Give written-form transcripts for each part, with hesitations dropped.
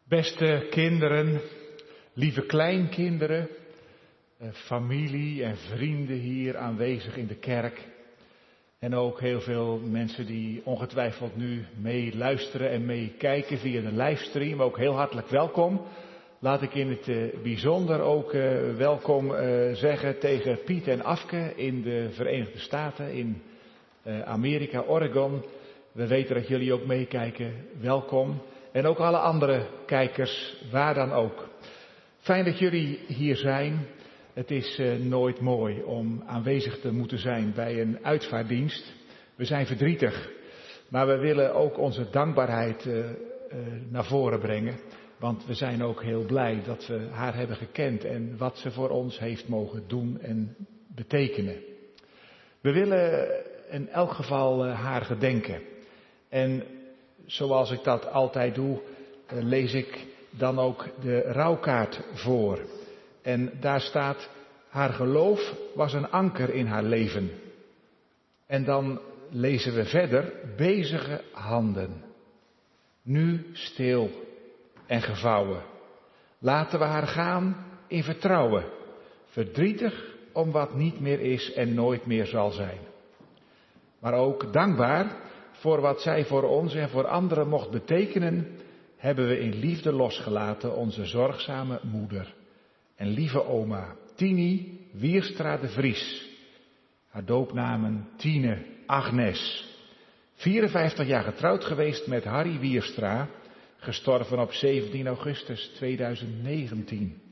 Beste kinderen, lieve kleinkinderen, familie en vrienden hier aanwezig in de kerk. En ook heel veel mensen die ongetwijfeld nu meeluisteren en meekijken via de livestream. Ook heel hartelijk welkom. Laat ik in het bijzonder ook welkom zeggen tegen Piet en Afke in de Verenigde Staten, in Amerika, Oregon. We weten dat jullie ook meekijken. Welkom. En ook alle andere kijkers, waar dan ook. Fijn dat jullie hier zijn. Het is nooit mooi om aanwezig te moeten zijn bij een uitvaarddienst. We zijn verdrietig, maar we willen ook onze dankbaarheid naar voren brengen. Want we zijn ook heel blij dat we haar hebben gekend en wat ze voor ons heeft mogen doen en betekenen. We willen in elk geval haar gedenken. En zoals ik dat altijd doe, lees ik dan ook de rouwkaart voor. En daar staat: haar geloof was een anker in haar leven. En dan lezen we verder: bezige handen, nu stil en gevouwen. Laten we haar gaan in vertrouwen, verdrietig om wat niet meer is en nooit meer zal zijn. Maar ook dankbaar voor wat zij voor ons en voor anderen mocht betekenen, hebben we in liefde losgelaten onze zorgzame moeder en lieve oma Tini Wierstra de Vries. Haar doopnamen Tine Agnes. 54 jaar getrouwd geweest met Harry Wierstra, gestorven op 17 augustus 2019.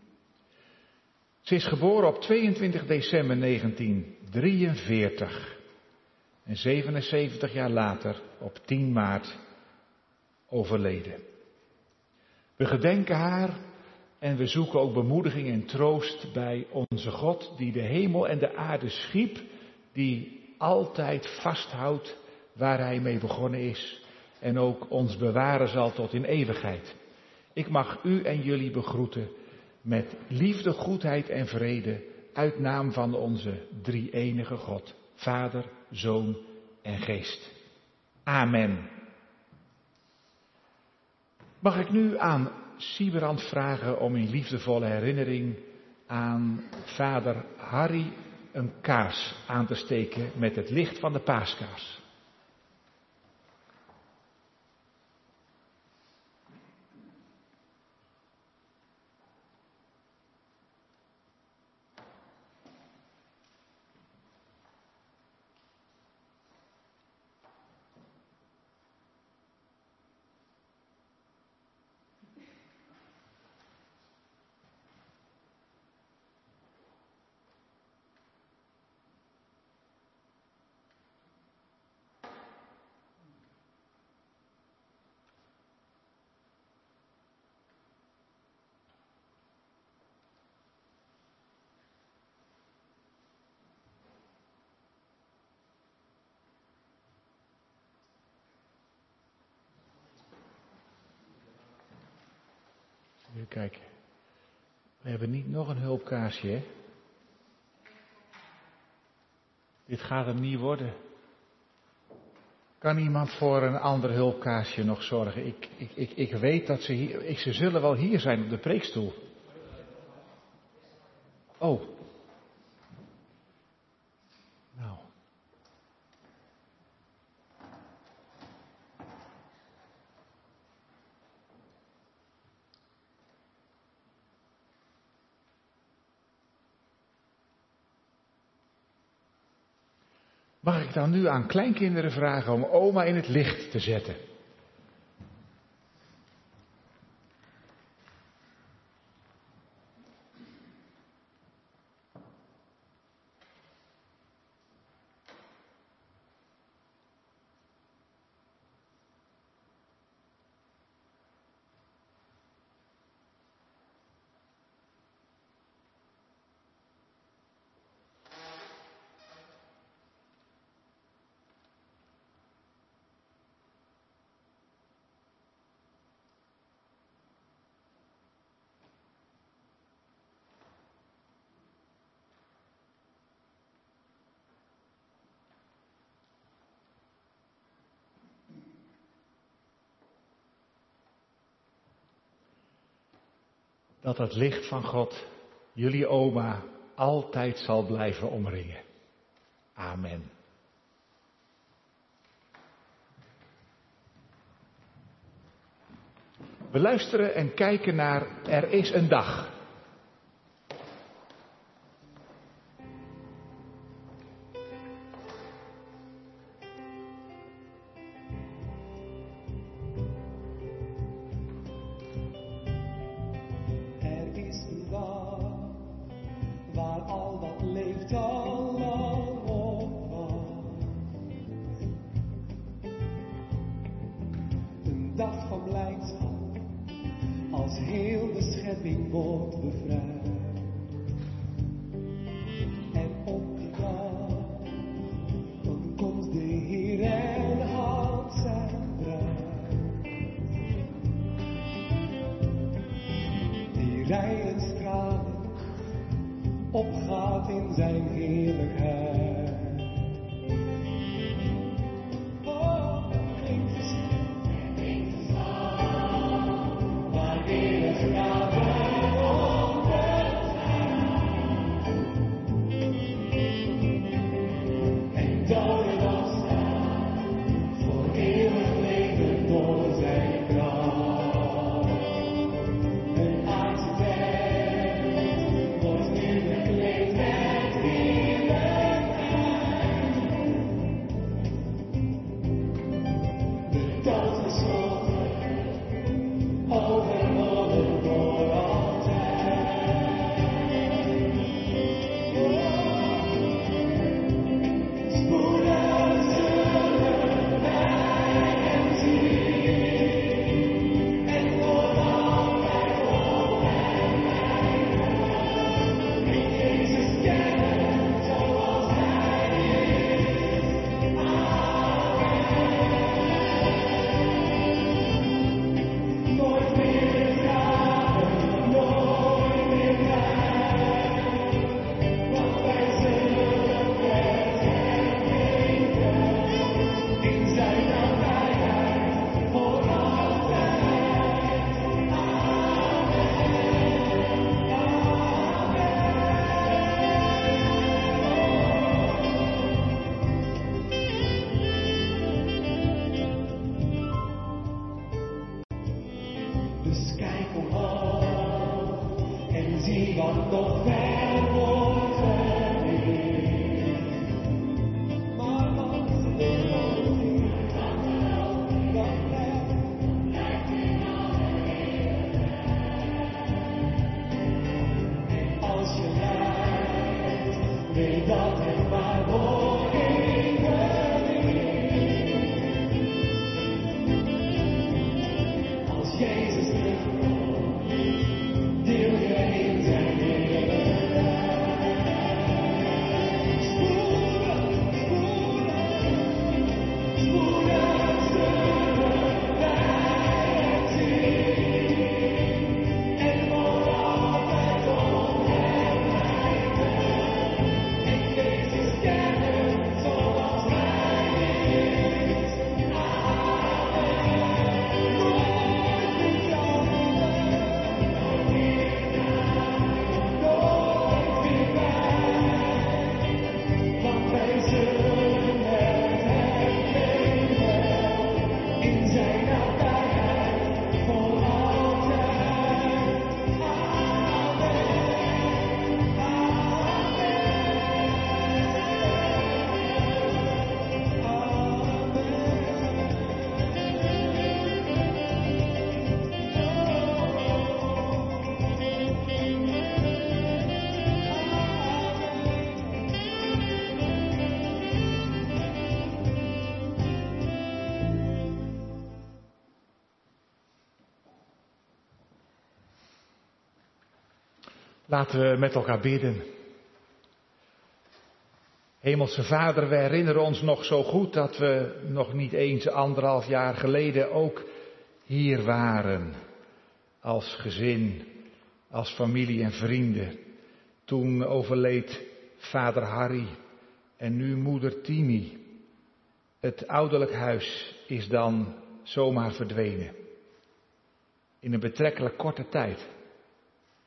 Ze is geboren op 22 december 1943. En 77 jaar later, op 10 maart, overleden. We gedenken haar en we zoeken ook bemoediging en troost bij onze God, die de hemel en de aarde schiep, die altijd vasthoudt waar hij mee begonnen is en ook ons bewaren zal tot in eeuwigheid. Ik mag u en jullie begroeten met liefde, goedheid en vrede uit naam van onze drie-enige God, Vader, Zoon en Geest. Amen. Mag ik nu aan Siebrand vragen om in liefdevolle herinnering aan vader Harry een kaars aan te steken met het licht van de paaskaars. Even kijken. We hebben niet nog een hulpkaarsje, hè? Dit gaat hem niet worden. Kan iemand voor een ander hulpkaarsje nog zorgen? Ik weet dat ze zullen wel hier zijn op de preekstoel. Oh. Nou. Mag ik dan nu aan kleinkinderen vragen om oma in het licht te zetten? dat het licht van God jullie oma altijd zal blijven omringen. Amen. We luisteren en kijken naar Er is een dag. Er is een dag waar al wat leeft al lang op wacht. Een dag van blijdschap. Als heel de schepping wordt bevrijd. En op die dag, dan komt de Heer en houdt zijn bruid. Die rein stralend opgaat in zijn heerlijkheid. Dus kijk omhoog en zie wat nog ver wordt verlicht. Maar wat geloof je, dat blijft in alle eeuwigheid. En als je lijdt, weet dat het maar voor eeuwig is. Als Jezus terugkomt, deel je in zijn heerlijkheid. Spoedig, spoedig, spoedig zullen wij het zien. En voor altijd om hem lijden. En Jezus kennen zoals hij is. Amen. Nooit meer jammer, nooit meer pijn. Want wij zullen met hem leven in zijn nabijheid voor altijd. Amen. Laten we met elkaar bidden. Hemelse Vader, we herinneren ons nog zo goed dat we nog niet eens 1,5 jaar geleden ook hier waren. Als gezin, als familie en vrienden. Toen overleed vader Harry en nu moeder Tini. Het ouderlijk huis is dan zomaar verdwenen. In een betrekkelijk korte tijd.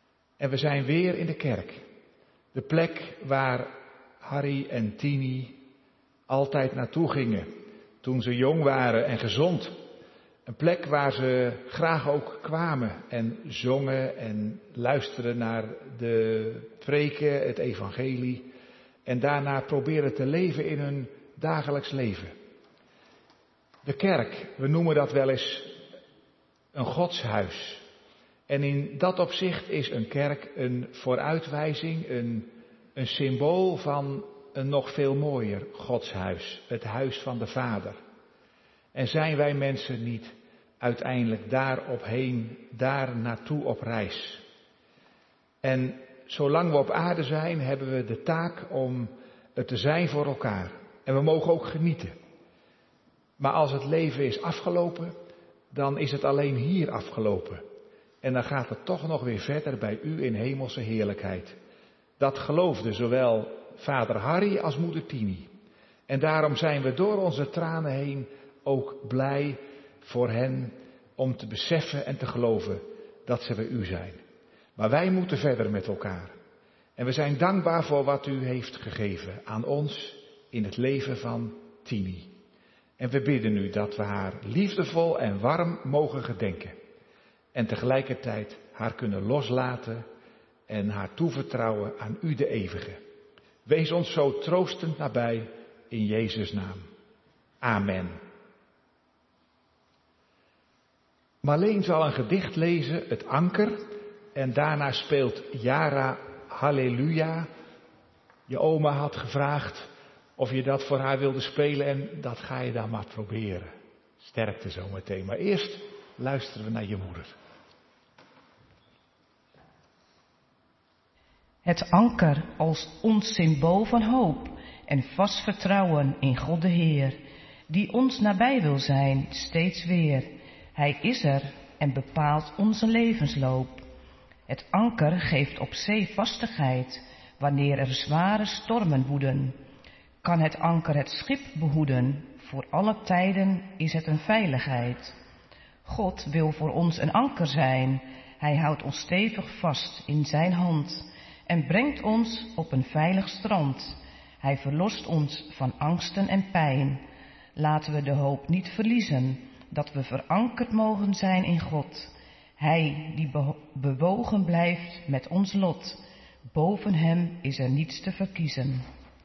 En we zijn weer in de kerk. De plek waar Harry en Tini altijd naartoe gingen toen ze jong waren en gezond. Een plek waar ze graag ook kwamen en zongen en luisterden naar de preken, het evangelie. En daarna proberen te leven in hun dagelijks leven. De kerk, we noemen dat wel eens een godshuis. En in dat opzicht is een kerk een vooruitwijzing, een symbool van een nog veel mooier godshuis. Het huis van de Vader. En zijn wij mensen niet uiteindelijk daar naartoe op reis? En zolang we op aarde zijn, hebben we de taak om het te zijn voor elkaar. En we mogen ook genieten. Maar als het leven is afgelopen, dan is het alleen hier afgelopen. En dan gaat het toch nog weer verder bij u in hemelse heerlijkheid. Dat geloofde zowel vader Harry als moeder Tini. En daarom zijn we door onze tranen heen ook blij voor hen om te beseffen en te geloven dat ze bij u zijn. Maar wij moeten verder met elkaar. En we zijn dankbaar voor wat u heeft gegeven aan ons in het leven van Tini. En we bidden u dat we haar liefdevol en warm mogen gedenken. En tegelijkertijd haar kunnen loslaten en haar toevertrouwen aan u de eeuwige. Wees ons zo troostend nabij in Jezus' naam. Amen. Marleen zal een gedicht lezen, het Anker. En daarna speelt Jara Halleluja. Je oma had gevraagd of je dat voor haar wilde spelen en dat ga je dan maar proberen. Sterkte zometeen. Maar eerst luisteren we naar je moeder. Het anker als ons symbool van hoop en vast vertrouwen in God de Heer, die ons nabij wil zijn, steeds weer. Hij is er en bepaalt onze levensloop. Het anker geeft op zee vastigheid, wanneer er zware stormen woeden. Kan het anker het schip behoeden, voor alle tijden is het een veiligheid. God wil voor ons een anker zijn, hij houdt ons stevig vast in zijn hand en brengt ons op een veilig strand. Hij verlost ons van angsten en pijn. Laten we de hoop niet verliezen, dat we verankerd mogen zijn in God. Hij die bewogen blijft met ons lot, boven hem is er niets te verkiezen.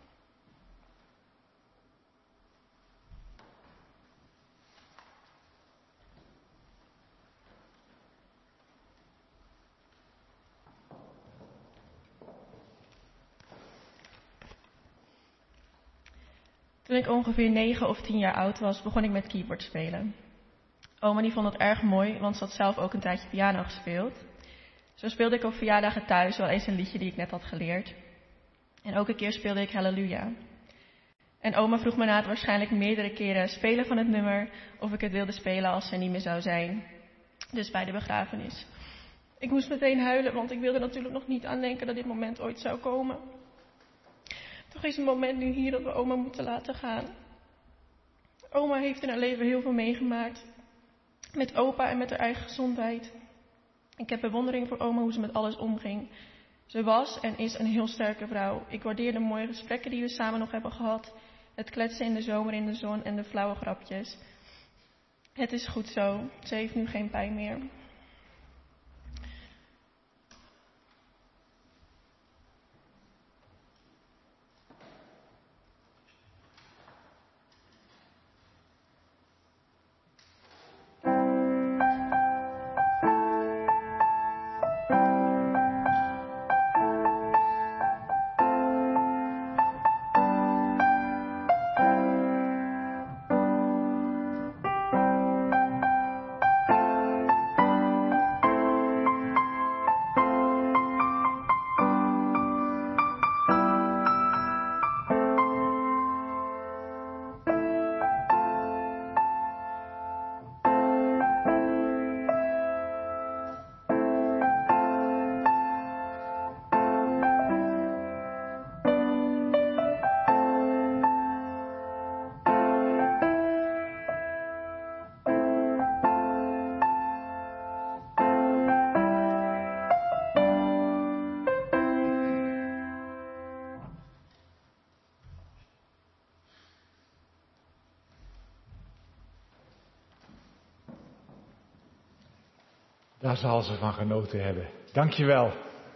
Toen ik ongeveer 9 of 10 jaar oud was, begon ik met keyboard spelen. Oma die vond het erg mooi, want ze had zelf ook een tijdje piano gespeeld. Zo speelde ik op verjaardagen thuis wel eens een liedje die ik net had geleerd. En ook een keer speelde ik Halleluja. En oma vroeg me na het waarschijnlijk meerdere keren spelen van het nummer of ik het wilde spelen als ze niet meer zou zijn. Dus bij de begrafenis. Ik moest meteen huilen, want ik wilde natuurlijk nog niet aan denken dat dit moment ooit zou komen. Toch is het moment nu hier dat we oma moeten laten gaan. Oma heeft in haar leven heel veel meegemaakt. Met opa en met haar eigen gezondheid. Ik heb bewondering voor oma hoe ze met alles omging. Ze was en is een heel sterke vrouw. Ik waardeer de mooie gesprekken die we samen nog hebben gehad. Het kletsen in de zomer in de zon en de flauwe grapjes. Het is goed zo. Ze heeft nu geen pijn meer. Daar zal ze van genoten hebben. Dankjewel.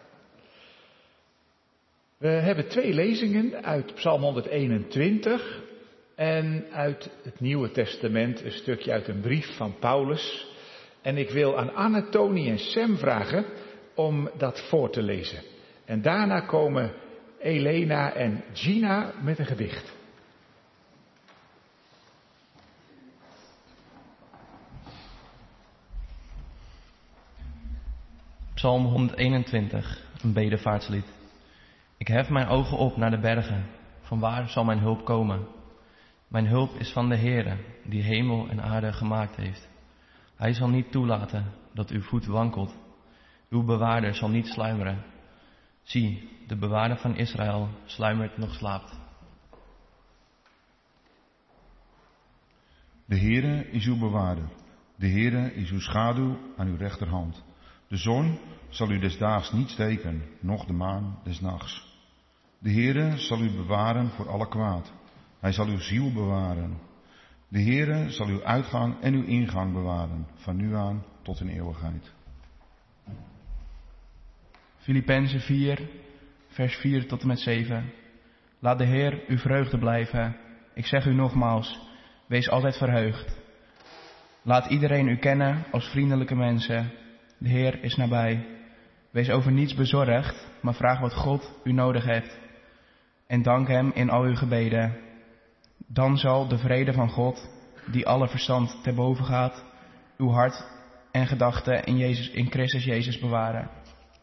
We hebben 2 lezingen uit Psalm 121 en uit het Nieuwe Testament een stukje uit een brief van Paulus. En ik wil aan Anne, Tony en Sam vragen om dat voor te lezen. En daarna komen Elena en Gina met een gedicht. Psalm 121, een bedevaartslied. Ik hef mijn ogen op naar de bergen. Van waar zal mijn hulp komen? Mijn hulp is van de Heere, die hemel en aarde gemaakt heeft. Hij zal niet toelaten dat uw voet wankelt. Uw bewaarder zal niet sluimeren. Zie, de bewaarder van Israël sluimert nog slaapt. De Heere is uw bewaarder. De Heere is uw schaduw aan uw rechterhand. De zon zal u des daags niet steken, noch de maan des nachts. De Heere zal u bewaren voor alle kwaad. Hij zal uw ziel bewaren. De Heere zal uw uitgang en uw ingang bewaren, van nu aan tot in eeuwigheid. Filippenzen 4, vers 4 tot en met 7. Laat de Heer uw vreugde blijven. Ik zeg u nogmaals, wees altijd verheugd. Laat iedereen u kennen als vriendelijke mensen. De Heer is nabij. Wees over niets bezorgd, maar vraag wat God u nodig heeft. En dank Hem in al uw gebeden. Dan zal de vrede van God, die alle verstand te boven gaat, uw hart en gedachten in Christus Jezus bewaren.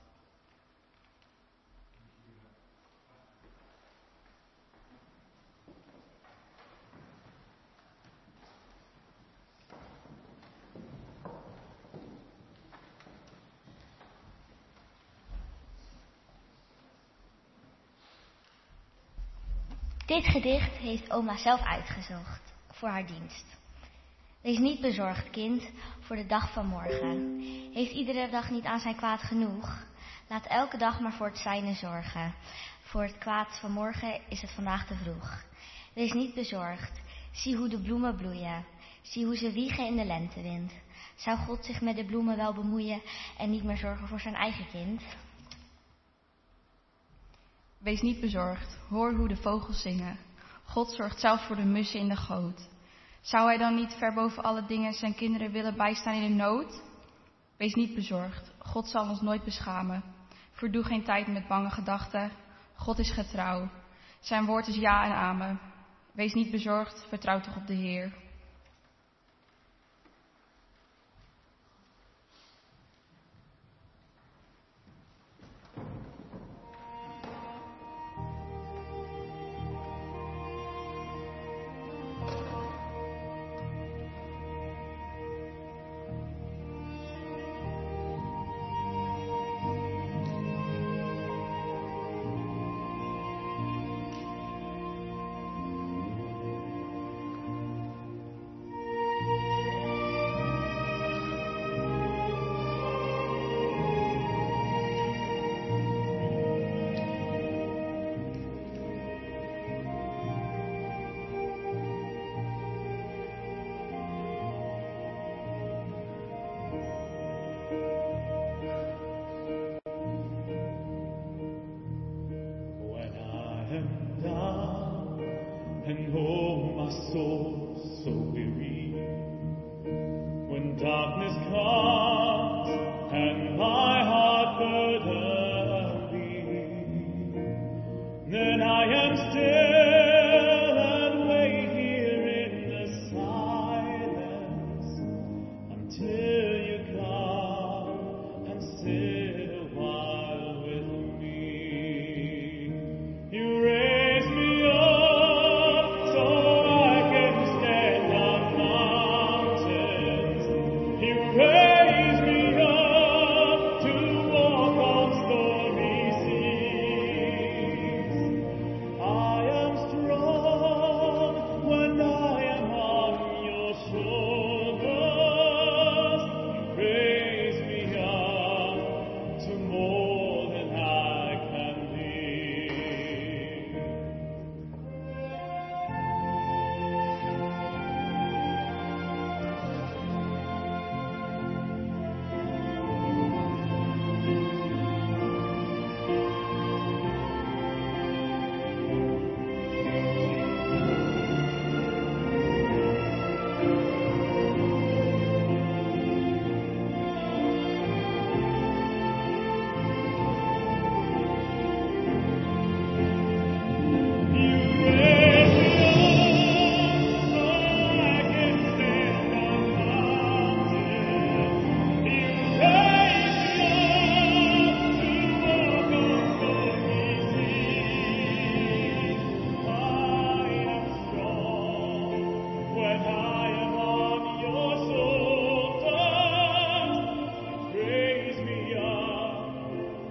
Dit gedicht heeft oma zelf uitgezocht voor haar dienst. Wees niet bezorgd, kind, voor de dag van morgen. Heeft iedere dag niet aan zijn kwaad genoeg? Laat elke dag maar voor het zijne zorgen. Voor het kwaad van morgen is het vandaag te vroeg. Wees niet bezorgd. Zie hoe de bloemen bloeien. Zie hoe ze wiegen in de lentewind. Zou God zich met de bloemen wel bemoeien en niet meer zorgen voor zijn eigen kind? Wees niet bezorgd, hoor hoe de vogels zingen. God zorgt zelf voor de mussen in de goot. Zou hij dan niet ver boven alle dingen zijn kinderen willen bijstaan in de nood? Wees niet bezorgd, God zal ons nooit beschamen. Verdoe geen tijd met bange gedachten, God is getrouw. Zijn woord is ja en amen. Wees niet bezorgd, vertrouw toch op de Heer.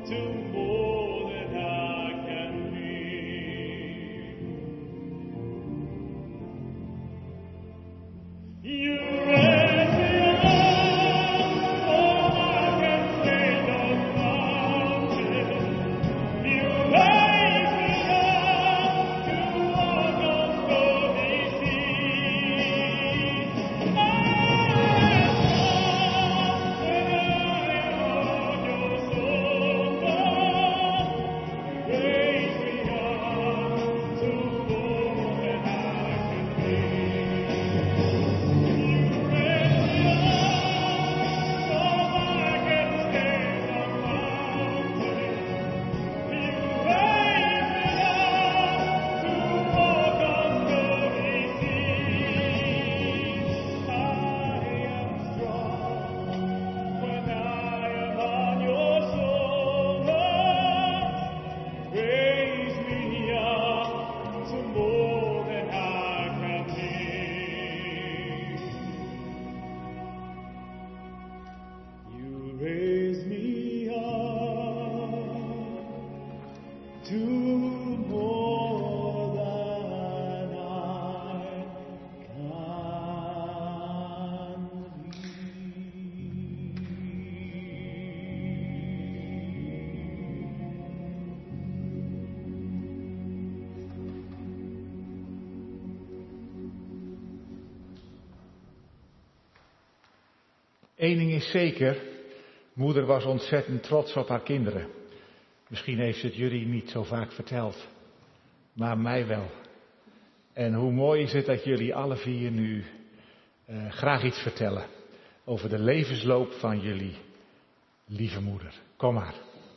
Eén ding is zeker, moeder was ontzettend trots op haar kinderen. Misschien heeft ze het jullie niet zo vaak verteld, maar mij wel. En hoe mooi is het dat jullie alle vier nu graag iets vertellen over de levensloop van jullie lieve moeder. Kom maar.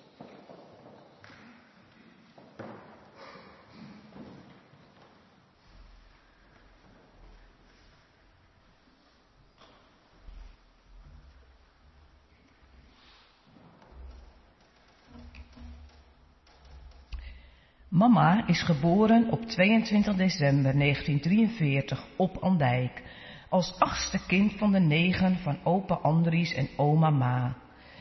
Mama is geboren op 22 december 1943 op Andijk, als 8e kind van de 9 van opa Andries en oma Ma.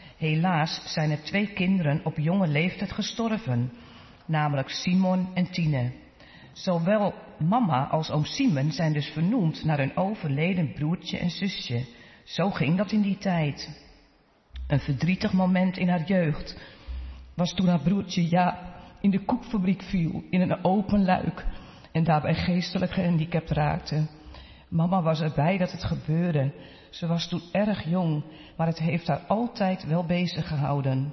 Helaas zijn er 2 kinderen op jonge leeftijd gestorven, namelijk Simon en Tine. Zowel mama als oom Simon zijn dus vernoemd naar hun overleden broertje en zusje. Zo ging dat in die tijd. Een verdrietig moment in haar jeugd was toen haar broertje Jaap in de koekfabriek viel, in een open luik, en daarbij geestelijk gehandicapt raakte. Mama was erbij dat het gebeurde. Ze was toen erg jong, maar het heeft haar altijd wel bezig gehouden.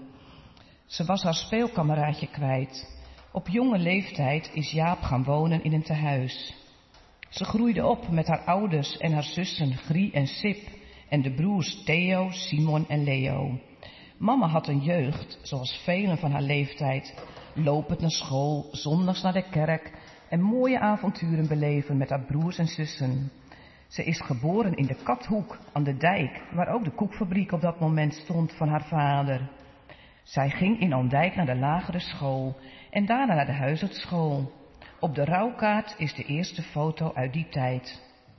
Ze was haar speelkameraadje kwijt. Op jonge leeftijd is Jaap gaan wonen in een tehuis. Ze groeide op met haar ouders en haar zussen Grie en Sip en de broers Theo, Simon en Leo. Mama had een jeugd, zoals velen van haar leeftijd, lopend naar school, zondags naar de kerk en mooie avonturen beleven met haar broers en zussen. Ze is geboren in de Kathoek aan de dijk, waar ook de koekfabriek op dat moment stond van haar vader. Zij ging in Andijk naar de lagere school en daarna naar de huisartsschool. Op de rouwkaart is de eerste foto uit die tijd.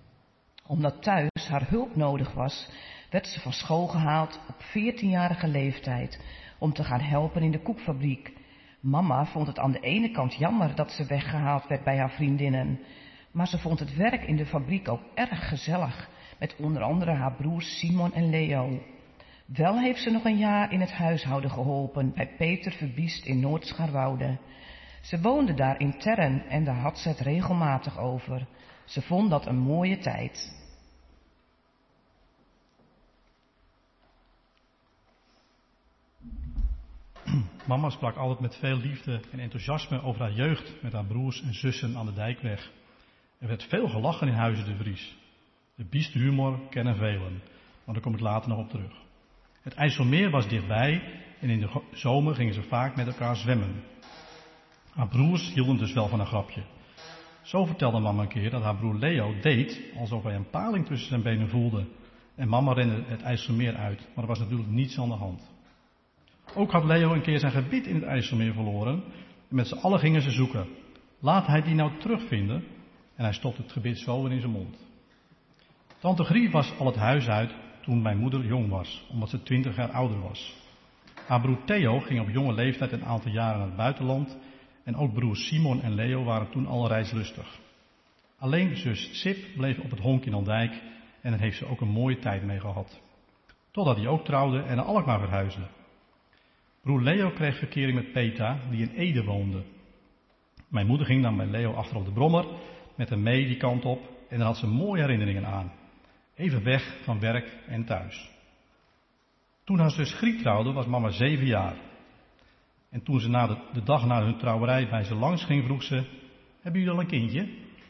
Omdat thuis haar hulp nodig was, werd ze van school gehaald op 14-jarige leeftijd om te gaan helpen in de koekfabriek. Mama vond het aan de ene kant jammer dat ze weggehaald werd bij haar vriendinnen, maar ze vond het werk in de fabriek ook erg gezellig, met onder andere haar broers Simon en Leo. Wel heeft ze nog een jaar in het huishouden geholpen bij Peter Verbiest in Noord-Scharwoude. Ze woonde daar in Terren en daar had ze het regelmatig over. Ze vond dat een mooie tijd. Mama sprak altijd met veel liefde en enthousiasme over haar jeugd met haar broers en zussen aan de Dijkweg. Er werd veel gelachen in Huizen de Vries. De bieste humor kennen velen, maar daar kom ik later nog op terug. Het IJsselmeer was dichtbij en in de zomer gingen ze vaak met elkaar zwemmen. Haar broers hielden dus wel van een grapje. Zo vertelde mama een keer dat haar broer Leo deed alsof hij een paling tussen zijn benen voelde. En mama rende het IJsselmeer uit, maar er was natuurlijk niets aan de hand. Ook had Leo een keer zijn gebied in het IJsselmeer verloren en met z'n allen gingen ze zoeken. Laat hij die nou terugvinden? En hij stopte het gebit zo in zijn mond. Tante Grie was al het huis uit toen mijn moeder jong was, omdat ze 20 jaar ouder was. Haar broer Theo ging op jonge leeftijd een aantal jaren naar het buitenland en ook broers Simon en Leo waren toen al reislustig. Alleen zus Sip bleef op het honk in Andijk en daar heeft ze ook een mooie tijd mee gehad. Totdat hij ook trouwde en naar Alkmaar verhuisde. Broer Leo kreeg verkering met Peta, die in Ede woonde. Mijn moeder ging dan bij Leo achter op de brommer, met hem mee die kant op en daar had ze mooie herinneringen aan. Even weg van werk en thuis. Toen haar zus Griet trouwde, was mama 7 jaar. En toen ze de dag na hun trouwerij bij ze langs ging, vroeg ze: hebben jullie al een kindje?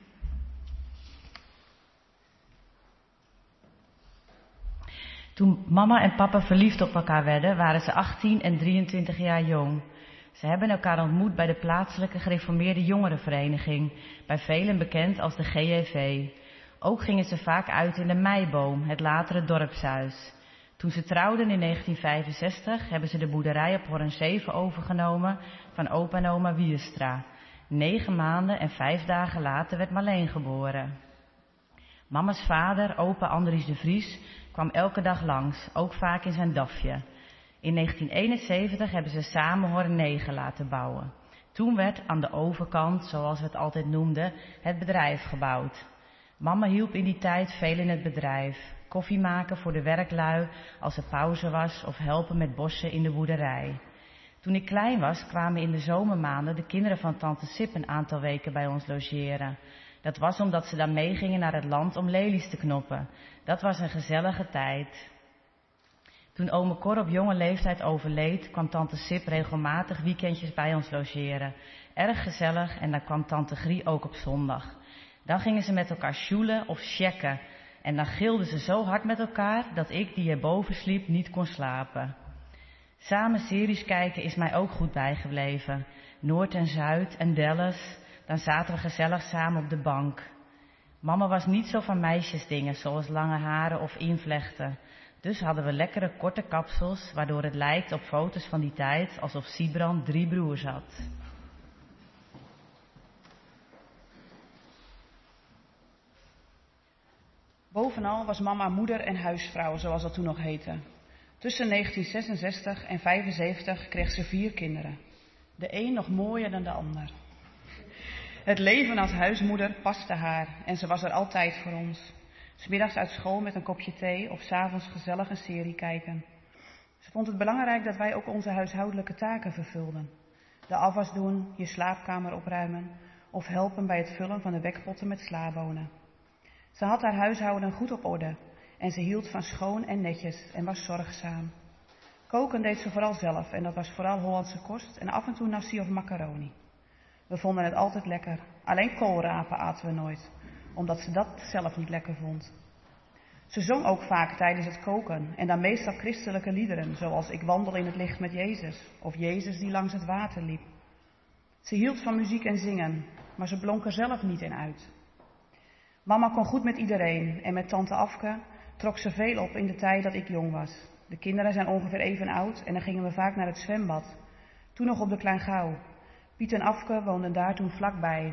Toen mama en papa verliefd op elkaar werden, waren ze 18 en 23 jaar jong. Ze hebben elkaar ontmoet bij de plaatselijke gereformeerde jongerenvereniging, bij velen bekend als de GJV. Ook gingen ze vaak uit in de Meiboom, het latere dorpshuis. Toen ze trouwden in 1965 hebben ze de boerderij op Hoorn 7 overgenomen van opa en oma Wierstra. 9 maanden en 5 dagen later werd Marleen geboren. Mama's vader, opa Andries de Vries, kwam elke dag langs, ook vaak in zijn dafje. In 1971 hebben ze samen Hoorn 9 laten bouwen. Toen werd aan de overkant, zoals we het altijd noemden, het bedrijf gebouwd. Mama hielp in die tijd veel in het bedrijf. Koffie maken voor de werklui als er pauze was of helpen met bossen in de boerderij. Toen ik klein was, kwamen in de zomermaanden de kinderen van tante Sip een aantal weken bij ons logeren. Dat was omdat ze dan meegingen naar het land om lelies te knoppen. Dat was een gezellige tijd. Toen ome Cor op jonge leeftijd overleed, kwam tante Sip regelmatig weekendjes bij ons logeren. Erg gezellig en dan kwam tante Grie ook op zondag. Dan gingen ze met elkaar sjoelen of checken. En dan gilden ze zo hard met elkaar dat ik, die erboven sliep, niet kon slapen. Samen series kijken is mij ook goed bijgebleven. Noord en Zuid en Dallas. Dan zaten we gezellig samen op de bank. Mama was niet zo van meisjesdingen, zoals lange haren of invlechten. Dus hadden we lekkere korte kapsels, waardoor het lijkt op foto's van die tijd alsof Siebrand 3 broers had. Bovenal was mama moeder en huisvrouw, zoals dat toen nog heette. Tussen 1966 en 1975 kreeg ze 4 kinderen. De een nog mooier dan de ander. Het leven als huismoeder paste haar en ze was er altijd voor ons. 'S Middags uit school met een kopje thee of 's avonds gezellig een serie kijken. Ze vond het belangrijk dat wij ook onze huishoudelijke taken vervulden. De afwas doen, je slaapkamer opruimen of helpen bij het vullen van de wekpotten met slabonen. Ze had haar huishouden goed op orde en ze hield van schoon en netjes en was zorgzaam. Koken deed ze vooral zelf en dat was vooral Hollandse kost en af en toe nasi of macaroni. We vonden het altijd lekker, alleen koolrapen aten we nooit, omdat ze dat zelf niet lekker vond. Ze zong ook vaak tijdens het koken en dan meestal christelijke liederen, zoals Ik wandel in het licht met Jezus of Jezus die langs het water liep. Ze hield van muziek en zingen, maar ze blonk er zelf niet in uit. Mama kon goed met iedereen en met tante Afke trok ze veel op in de tijd dat ik jong was. De kinderen zijn ongeveer even oud en dan gingen we vaak naar het zwembad. Toen nog op de Klein Gouw. Piet en Afke woonden daar toen vlakbij.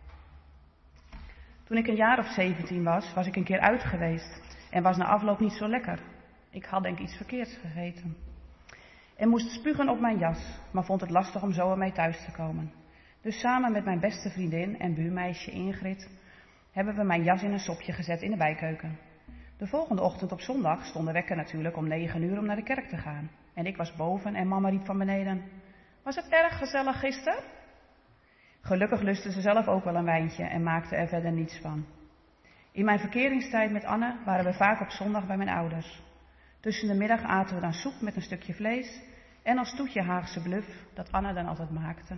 Toen ik een jaar of 17 was, was ik een keer uit geweest en was na afloop niet zo lekker. Ik had denk iets verkeerds gegeten. En moest spugen op mijn jas, maar vond het lastig om zo ermee thuis te komen. Dus samen met mijn beste vriendin en buurmeisje Ingrid hebben we mijn jas in een sopje gezet in de bijkeuken. De volgende ochtend op zondag stond de wekker natuurlijk om 9 uur om naar de kerk te gaan. En ik was boven en mama riep van beneden: was het erg gezellig gisteren? Gelukkig lustte ze zelf ook wel een wijntje en maakte er verder niets van. In mijn verkeringstijd met Anne waren we vaak op zondag bij mijn ouders. Tussen de middag aten we dan soep met een stukje vlees en als toetje Haagse bluf dat Anne dan altijd maakte.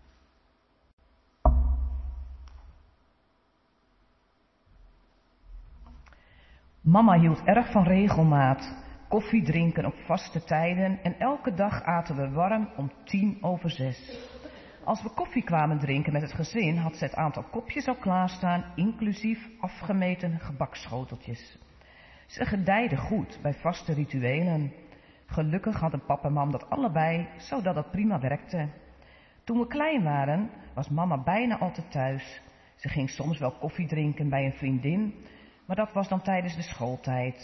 Mama hield erg van regelmaat, koffie drinken op vaste tijden en elke dag aten we warm om 6:10. Als we koffie kwamen drinken met het gezin, had ze het aantal kopjes al klaarstaan, inclusief afgemeten gebakschoteltjes. Ze gedijden goed bij vaste rituelen. Gelukkig hadden papa en mam dat allebei, zodat het prima werkte. Toen we klein waren, was mama bijna altijd thuis. Ze ging soms wel koffie drinken bij een vriendin, maar dat was dan tijdens de schooltijd.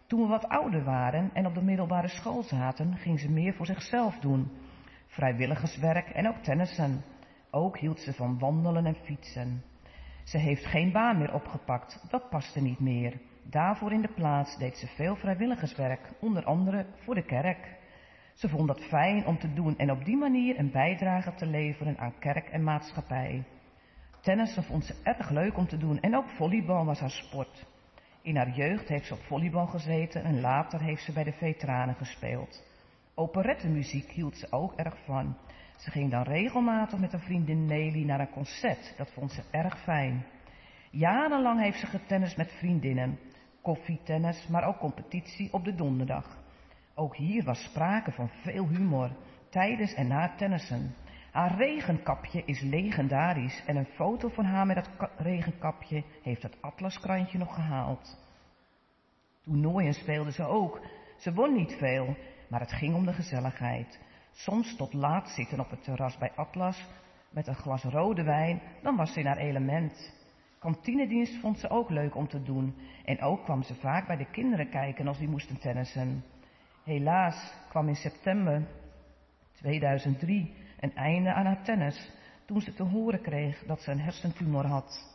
Toen we wat ouder waren en op de middelbare school zaten, ging ze meer voor zichzelf doen. Vrijwilligerswerk en ook tennissen. Ook hield ze van wandelen en fietsen. Ze heeft geen baan meer opgepakt, dat paste niet meer. Daarvoor in de plaats deed ze veel vrijwilligerswerk, onder andere voor de kerk. Ze vond dat fijn om te doen en op die manier een bijdrage te leveren aan kerk en maatschappij. Tennissen vond ze erg leuk om te doen en ook volleybal was haar sport. In haar jeugd heeft ze op volleybal gezeten en later heeft ze bij de veteranen gespeeld. Operettemuziek hield ze ook erg van. Ze ging dan regelmatig met haar vriendin Nelly naar een concert, dat vond ze erg fijn. Jarenlang heeft ze getennist met vriendinnen. Koffietennis, maar ook competitie op de donderdag. Ook hier was sprake van veel humor, tijdens en na tennissen. Haar regenkapje is legendarisch en een foto van haar met dat regenkapje heeft het Atlaskrantje nog gehaald. Toernooien speelde ze ook. Ze won niet veel, maar het ging om de gezelligheid. Soms tot laat zitten op het terras bij Atlas met een glas rode wijn, dan was ze in haar element. Kantinedienst vond ze ook leuk om te doen en ook kwam ze vaak bij de kinderen kijken als die moesten tennissen. Helaas kwam in september 2003 een einde aan haar tennis toen ze te horen kreeg dat ze een hersentumor had.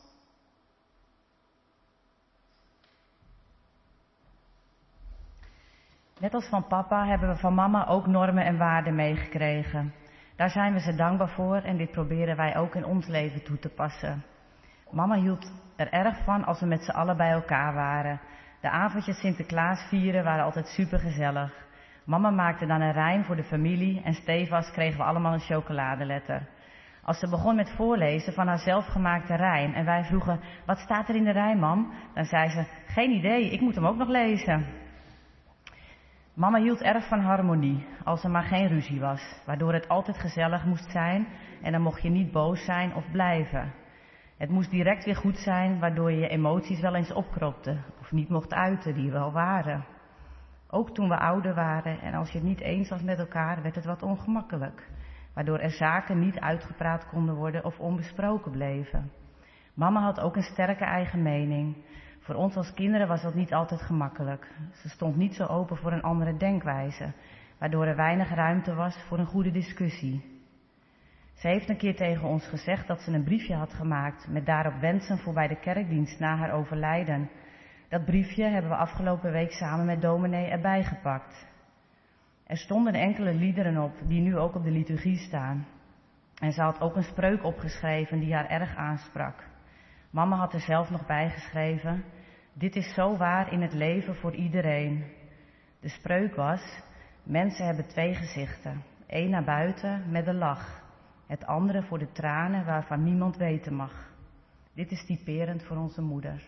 Net als van papa hebben we van mama ook normen en waarden meegekregen. Daar zijn we ze dankbaar voor en dit proberen wij ook in ons leven toe te passen. Mama hield er erg van als we met z'n allen bij elkaar waren. De avondjes Sinterklaas vieren waren altijd supergezellig. Mama maakte dan een rijm voor de familie en stevast kregen we allemaal een chocoladeletter. Als ze begon met voorlezen van haar zelfgemaakte rijm en wij vroegen, wat staat er in de rijm, mam? Dan zei ze, geen idee, ik moet hem ook nog lezen. Mama hield erg van harmonie, als er maar geen ruzie was, waardoor het altijd gezellig moest zijn en dan mocht je niet boos zijn of blijven. Het moest direct weer goed zijn, waardoor je je emoties wel eens opkropte of niet mocht uiten die wel waren. Ook toen we ouder waren en als je het niet eens was met elkaar, werd het wat ongemakkelijk, waardoor er zaken niet uitgepraat konden worden of onbesproken bleven. Mama had ook een sterke eigen mening. Voor ons als kinderen was dat niet altijd gemakkelijk. Ze stond niet zo open voor een andere denkwijze, waardoor er weinig ruimte was voor een goede discussie. Ze heeft een keer tegen ons gezegd dat ze een briefje had gemaakt met daarop wensen voor bij de kerkdienst na haar overlijden. Dat briefje hebben we afgelopen week samen met dominee erbij gepakt. Er stonden enkele liederen op die nu ook op de liturgie staan. En ze had ook een spreuk opgeschreven die haar erg aansprak. Mama had er zelf nog bij geschreven, dit is zo waar in het leven voor iedereen. De spreuk was, mensen hebben twee gezichten, één naar buiten met de lach, het andere voor de tranen waarvan niemand weten mag. Dit is typerend voor onze moeder.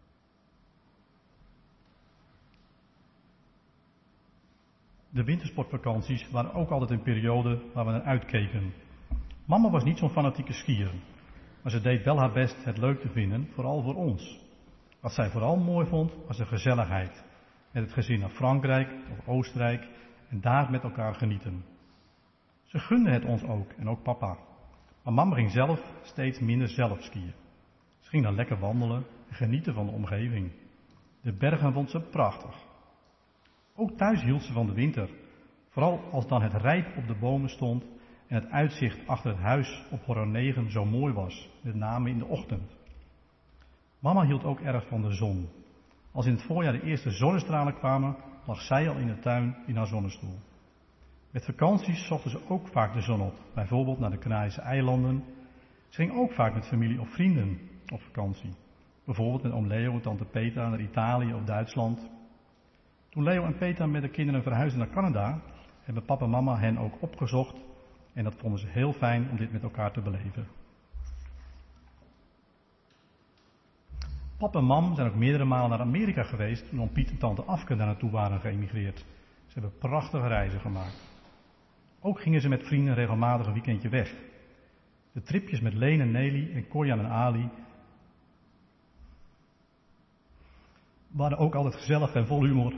De wintersportvakanties waren ook altijd een periode waar we naar uitkeken. Mama was niet zo'n fanatieke skier, maar ze deed wel haar best het leuk te vinden, vooral voor ons. Wat zij vooral mooi vond, was de gezelligheid. Met het gezin naar Frankrijk of Oostenrijk en daar met elkaar genieten. Ze gunde het ons ook en ook papa. Maar mama ging zelf steeds minder zelf skiën. Ze ging dan lekker wandelen en genieten van de omgeving. De bergen vond ze prachtig. Ook thuis hield ze van de winter. Vooral als dan het rijp op de bomen stond en het uitzicht achter het huis op Horro 9 zo mooi was, met name in de ochtend. Mama hield ook erg van de zon. Als in het voorjaar de eerste zonnestralen kwamen, lag zij al in de tuin in haar zonnestoel. Met vakanties zochten ze ook vaak de zon op, bijvoorbeeld naar de Canarische eilanden. Ze ging ook vaak met familie of vrienden op vakantie. Bijvoorbeeld met oom Leo en tante Petra naar Italië of Duitsland. Toen Leo en Petra met de kinderen verhuisden naar Canada, hebben papa en mama hen ook opgezocht en dat vonden ze heel fijn om dit met elkaar te beleven. Papa en mam zijn ook meerdere malen naar Amerika geweest toen oom Piet en tante Afke daar naartoe waren geëmigreerd. Ze hebben prachtige reizen gemaakt. Ook gingen ze met vrienden regelmatig een weekendje weg. De tripjes met Leen en Nelly en Korjan en Ali waren ook altijd gezellig en vol humor.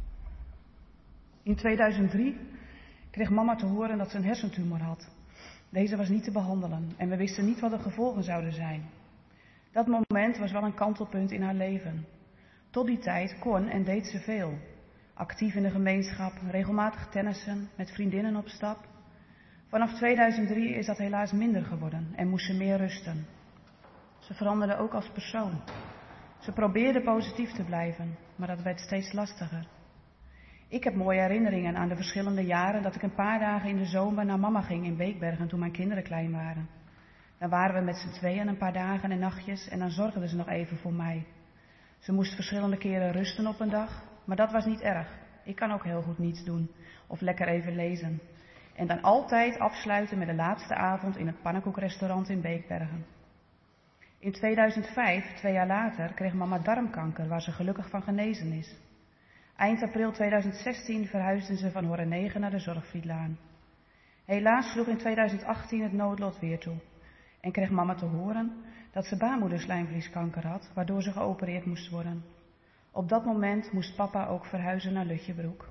In 2003 kreeg mama te horen dat ze een hersentumor had. Deze was niet te behandelen en we wisten niet wat de gevolgen zouden zijn. Dat moment was wel een kantelpunt in haar leven. Tot die tijd kon en deed ze veel. Actief in de gemeenschap, regelmatig tennissen, met vriendinnen op stap. Vanaf 2003 is dat helaas minder geworden en moest ze meer rusten. Ze veranderde ook als persoon. Ze probeerde positief te blijven, maar dat werd steeds lastiger. Ik heb mooie herinneringen aan de verschillende jaren dat ik een paar dagen in de zomer naar mama ging in Beekbergen toen mijn kinderen klein waren. Dan waren we met z'n tweeën een paar dagen en nachtjes en dan zorgden ze nog even voor mij. Ze moest verschillende keren rusten op een dag, maar dat was niet erg. Ik kan ook heel goed niets doen of lekker even lezen. En dan altijd afsluiten met de laatste avond in het pannenkoekrestaurant in Beekbergen. In 2005, 2 jaar later, kreeg mama darmkanker waar ze gelukkig van genezen is. Eind april 2016 verhuisden ze van Horenegen naar de Zorgvlietlaan. Helaas sloeg in 2018 het noodlot weer toe en kreeg mama te horen dat ze baarmoederslijmvlieskanker had, waardoor ze geopereerd moest worden. Op dat moment moest papa ook verhuizen naar Lutjebroek.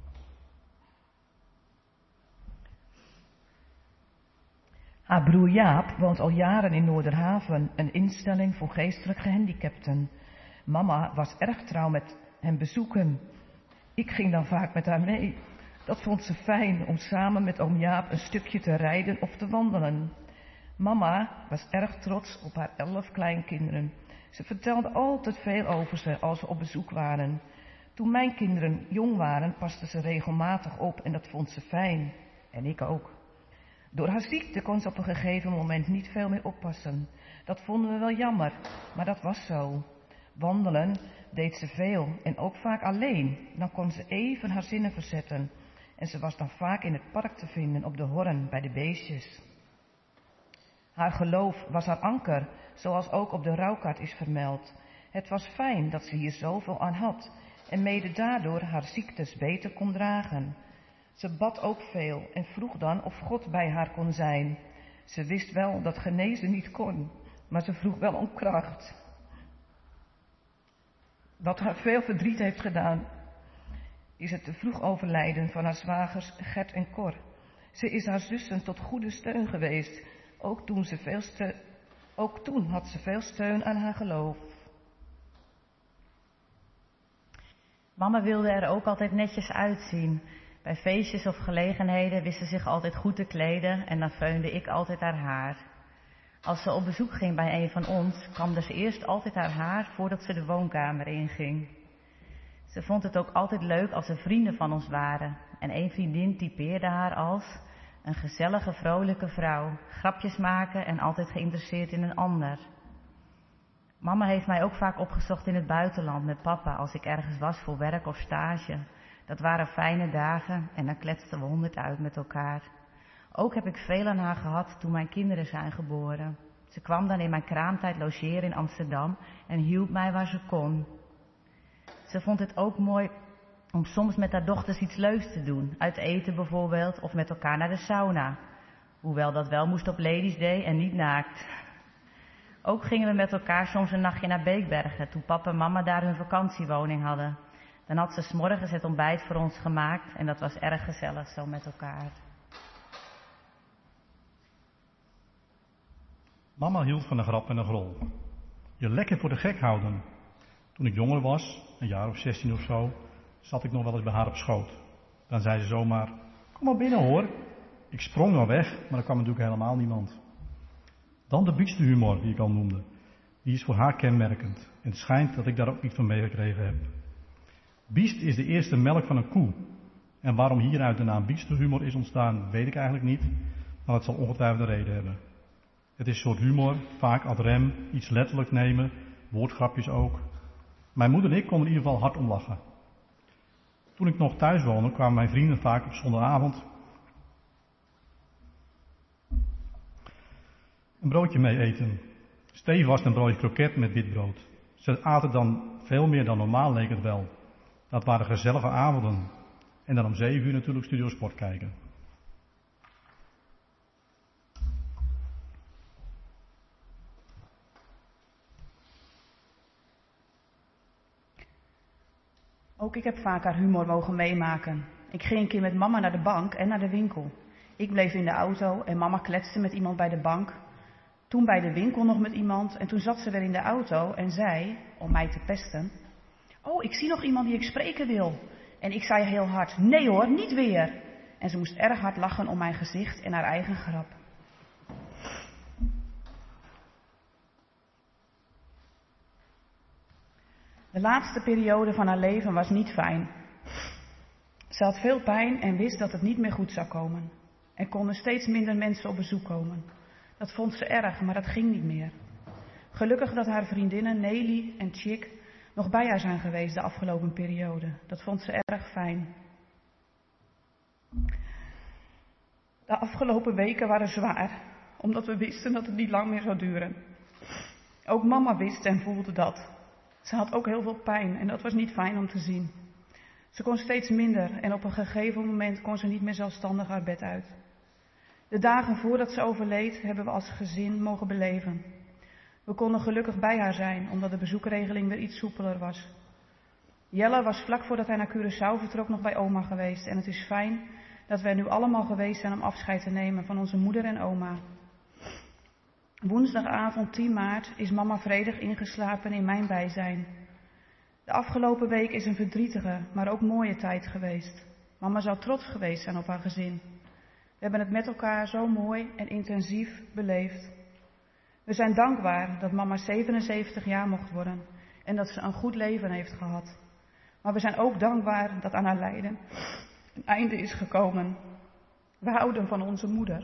Haar broer Jaap woont al jaren in Noorderhaven, een instelling voor geestelijk gehandicapten. Mama was erg trouw met hem bezoeken. Ik ging dan vaak met haar mee. Dat vond ze fijn om samen met oom Jaap een stukje te rijden of te wandelen. Mama was erg trots op haar 11 kleinkinderen. Ze vertelde altijd veel over ze als we op bezoek waren. Toen mijn kinderen jong waren, paste ze regelmatig op en dat vond ze fijn. En ik ook. Door haar ziekte kon ze op een gegeven moment niet veel meer oppassen. Dat vonden we wel jammer, maar dat was zo. Wandelen deed ze veel en ook vaak alleen. Dan kon ze even haar zinnen verzetten. En ze was dan vaak in het park te vinden op de Horn bij de beestjes. Haar geloof was haar anker, zoals ook op de rouwkaart is vermeld. Het was fijn dat ze hier zoveel aan had en mede daardoor haar ziektes beter kon dragen. Ze bad ook veel en vroeg dan of God bij haar kon zijn. Ze wist wel dat genezen niet kon, maar ze vroeg wel om kracht. Wat haar veel verdriet heeft gedaan, is het te vroeg overlijden van haar zwagers Gert en Cor. Ze is haar zussen tot goede steun geweest. Ook toen had ze veel steun aan haar geloof. Mama wilde er ook altijd netjes uitzien. Bij feestjes of gelegenheden wist ze zich altijd goed te kleden en dan feunde ik altijd haar haar. Als ze op bezoek ging bij een van ons, kamde ze eerst altijd haar haar voordat ze de woonkamer inging. Ze vond het ook altijd leuk als er vrienden van ons waren. En een vriendin typeerde haar als een gezellige, vrolijke vrouw. Grapjes maken en altijd geïnteresseerd in een ander. Mama heeft mij ook vaak opgezocht in het buitenland met papa als ik ergens was voor werk of stage. Dat waren fijne dagen en dan kletsten we 100 uit met elkaar. Ook heb ik veel aan haar gehad toen mijn kinderen zijn geboren. Ze kwam dan in mijn kraamtijd logeren in Amsterdam en hielp mij waar ze kon. Ze vond het ook mooi om soms met haar dochters iets leuks te doen. Uit eten bijvoorbeeld of met elkaar naar de sauna. Hoewel dat wel moest op Ladies Day en niet naakt. Ook gingen we met elkaar soms een nachtje naar Beekbergen toen papa en mama daar hun vakantiewoning hadden. Dan had ze 's morgens het ontbijt voor ons gemaakt en dat was erg gezellig zo met elkaar. Mama hield van een grap en een grol. Je lekker voor de gek houden. Toen ik jonger was, een jaar of 16 of zo, zat ik nog wel eens bij haar op schoot. Dan zei ze zomaar, kom maar binnen hoor. Ik sprong wel weg, maar er kwam natuurlijk helemaal niemand. Dan de bietstehumor, die ik al noemde. Die is voor haar kenmerkend. En het schijnt dat ik daar ook iets van meegekregen heb. Biest is de eerste melk van een koe. En waarom hieruit de naam bietstehumor is ontstaan, weet ik eigenlijk niet. Maar het zal ongetwijfeld een reden hebben. Het is een soort humor, vaak ad rem, iets letterlijk nemen, woordgrapjes ook. Mijn moeder en ik konden in ieder geval hard om lachen. Toen ik nog thuis woonde, kwamen mijn vrienden vaak op zondagavond een broodje mee eten. Stevast een broodje kroket met wit brood. Ze aten dan veel meer dan normaal, leek het wel. Dat waren gezellige avonden. En dan om 7 uur natuurlijk Studio Sport kijken. Ook ik heb vaak haar humor mogen meemaken. Ik ging een keer met mama naar de bank en naar de winkel. Ik bleef in de auto en mama kletste met iemand bij de bank. Toen bij de winkel nog met iemand en toen zat ze weer in de auto en zei, om mij te pesten: "Oh, ik zie nog iemand die ik spreken wil." En ik zei heel hard: "Nee hoor, niet weer." En ze moest erg hard lachen om mijn gezicht en haar eigen grap. De laatste periode van haar leven was niet fijn. Ze had veel pijn en wist dat het niet meer goed zou komen. Er konden steeds minder mensen op bezoek komen. Dat vond ze erg, maar dat ging niet meer. Gelukkig dat haar vriendinnen Nelly en Chick nog bij haar zijn geweest de afgelopen periode. Dat vond ze erg fijn. De afgelopen weken waren zwaar, omdat we wisten dat het niet lang meer zou duren. Ook mama wist en voelde dat. Ze had ook heel veel pijn en dat was niet fijn om te zien. Ze kon steeds minder en op een gegeven moment kon ze niet meer zelfstandig haar bed uit. De dagen voordat ze overleed hebben we als gezin mogen beleven. We konden gelukkig bij haar zijn, omdat de bezoekregeling weer iets soepeler was. Jelle was vlak voordat hij naar Curaçao vertrok nog bij oma geweest en het is fijn dat we er nu allemaal geweest zijn om afscheid te nemen van onze moeder en oma. Woensdagavond 10 maart is mama vredig ingeslapen in mijn bijzijn. De afgelopen week is een verdrietige, maar ook mooie tijd geweest. Mama zou trots geweest zijn op haar gezin. We hebben het met elkaar zo mooi en intensief beleefd. We zijn dankbaar dat mama 77 jaar mocht worden en dat ze een goed leven heeft gehad. Maar we zijn ook dankbaar dat aan haar lijden een einde is gekomen. We houden van onze moeder.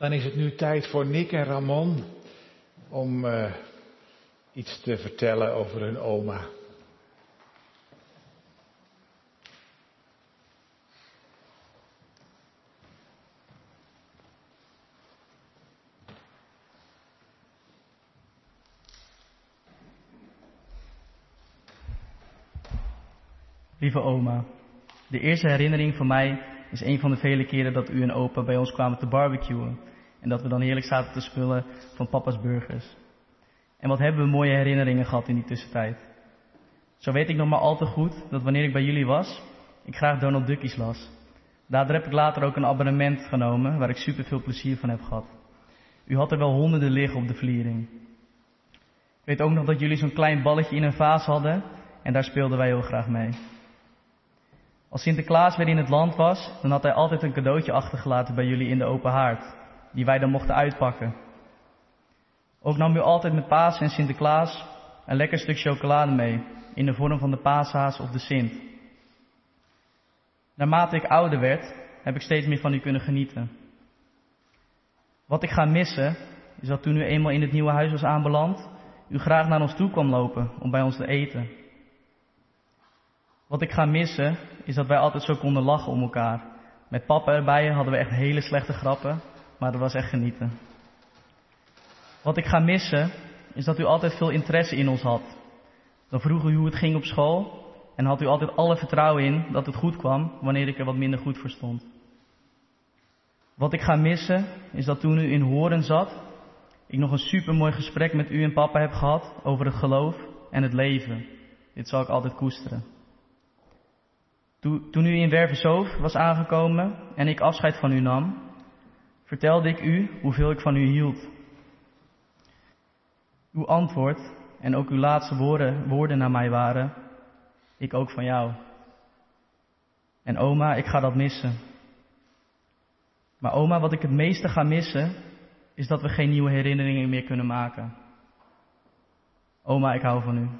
Dan is het nu tijd voor Nick en Ramon om iets te vertellen over hun oma. Lieve oma, de eerste herinnering van mij is een van de vele keren dat u en opa bij ons kwamen te barbecuen. En dat we dan heerlijk zaten te spullen van papa's burgers. En wat hebben we mooie herinneringen gehad in die tussentijd. Zo weet ik nog maar al te goed dat wanneer ik bij jullie was, ik graag Donald Duckies las. Daardoor heb ik later ook een abonnement genomen waar ik super veel plezier van heb gehad. U had er wel honderden liggen op de vliering. Ik weet ook nog dat jullie zo'n klein balletje in een vaas hadden en daar speelden wij heel graag mee. Als Sinterklaas weer in het land was, dan had hij altijd een cadeautje achtergelaten bij jullie in de open haard, die wij dan mochten uitpakken. Ook nam u altijd met Pasen en Sinterklaas een lekker stuk chocolade mee, in de vorm van de paashaas of de Sint. Naarmate ik ouder werd, heb ik steeds meer van u kunnen genieten. Wat ik ga missen, is dat toen u eenmaal in het nieuwe huis was aanbeland, u graag naar ons toe kwam lopen om bij ons te eten. Wat ik ga missen, is dat wij altijd zo konden lachen om elkaar. Met papa erbij hadden we echt hele slechte grappen, maar dat was echt genieten. Wat ik ga missen, is dat u altijd veel interesse in ons had. Dan vroeg u hoe het ging op school en had u altijd alle vertrouwen in dat het goed kwam wanneer ik er wat minder goed voor stond. Wat ik ga missen, is dat toen u in Horen zat, ik nog een supermooi gesprek met u en papa heb gehad over het geloof en het leven. Dit zal ik altijd koesteren. Toen u in Werversoof was aangekomen en ik afscheid van u nam, vertelde ik u hoeveel ik van u hield. Uw antwoord en ook uw laatste woorden naar mij waren, ik ook van jou. En oma, ik ga dat missen. Maar oma, wat ik het meeste ga missen, is dat we geen nieuwe herinneringen meer kunnen maken. Oma, ik hou van u.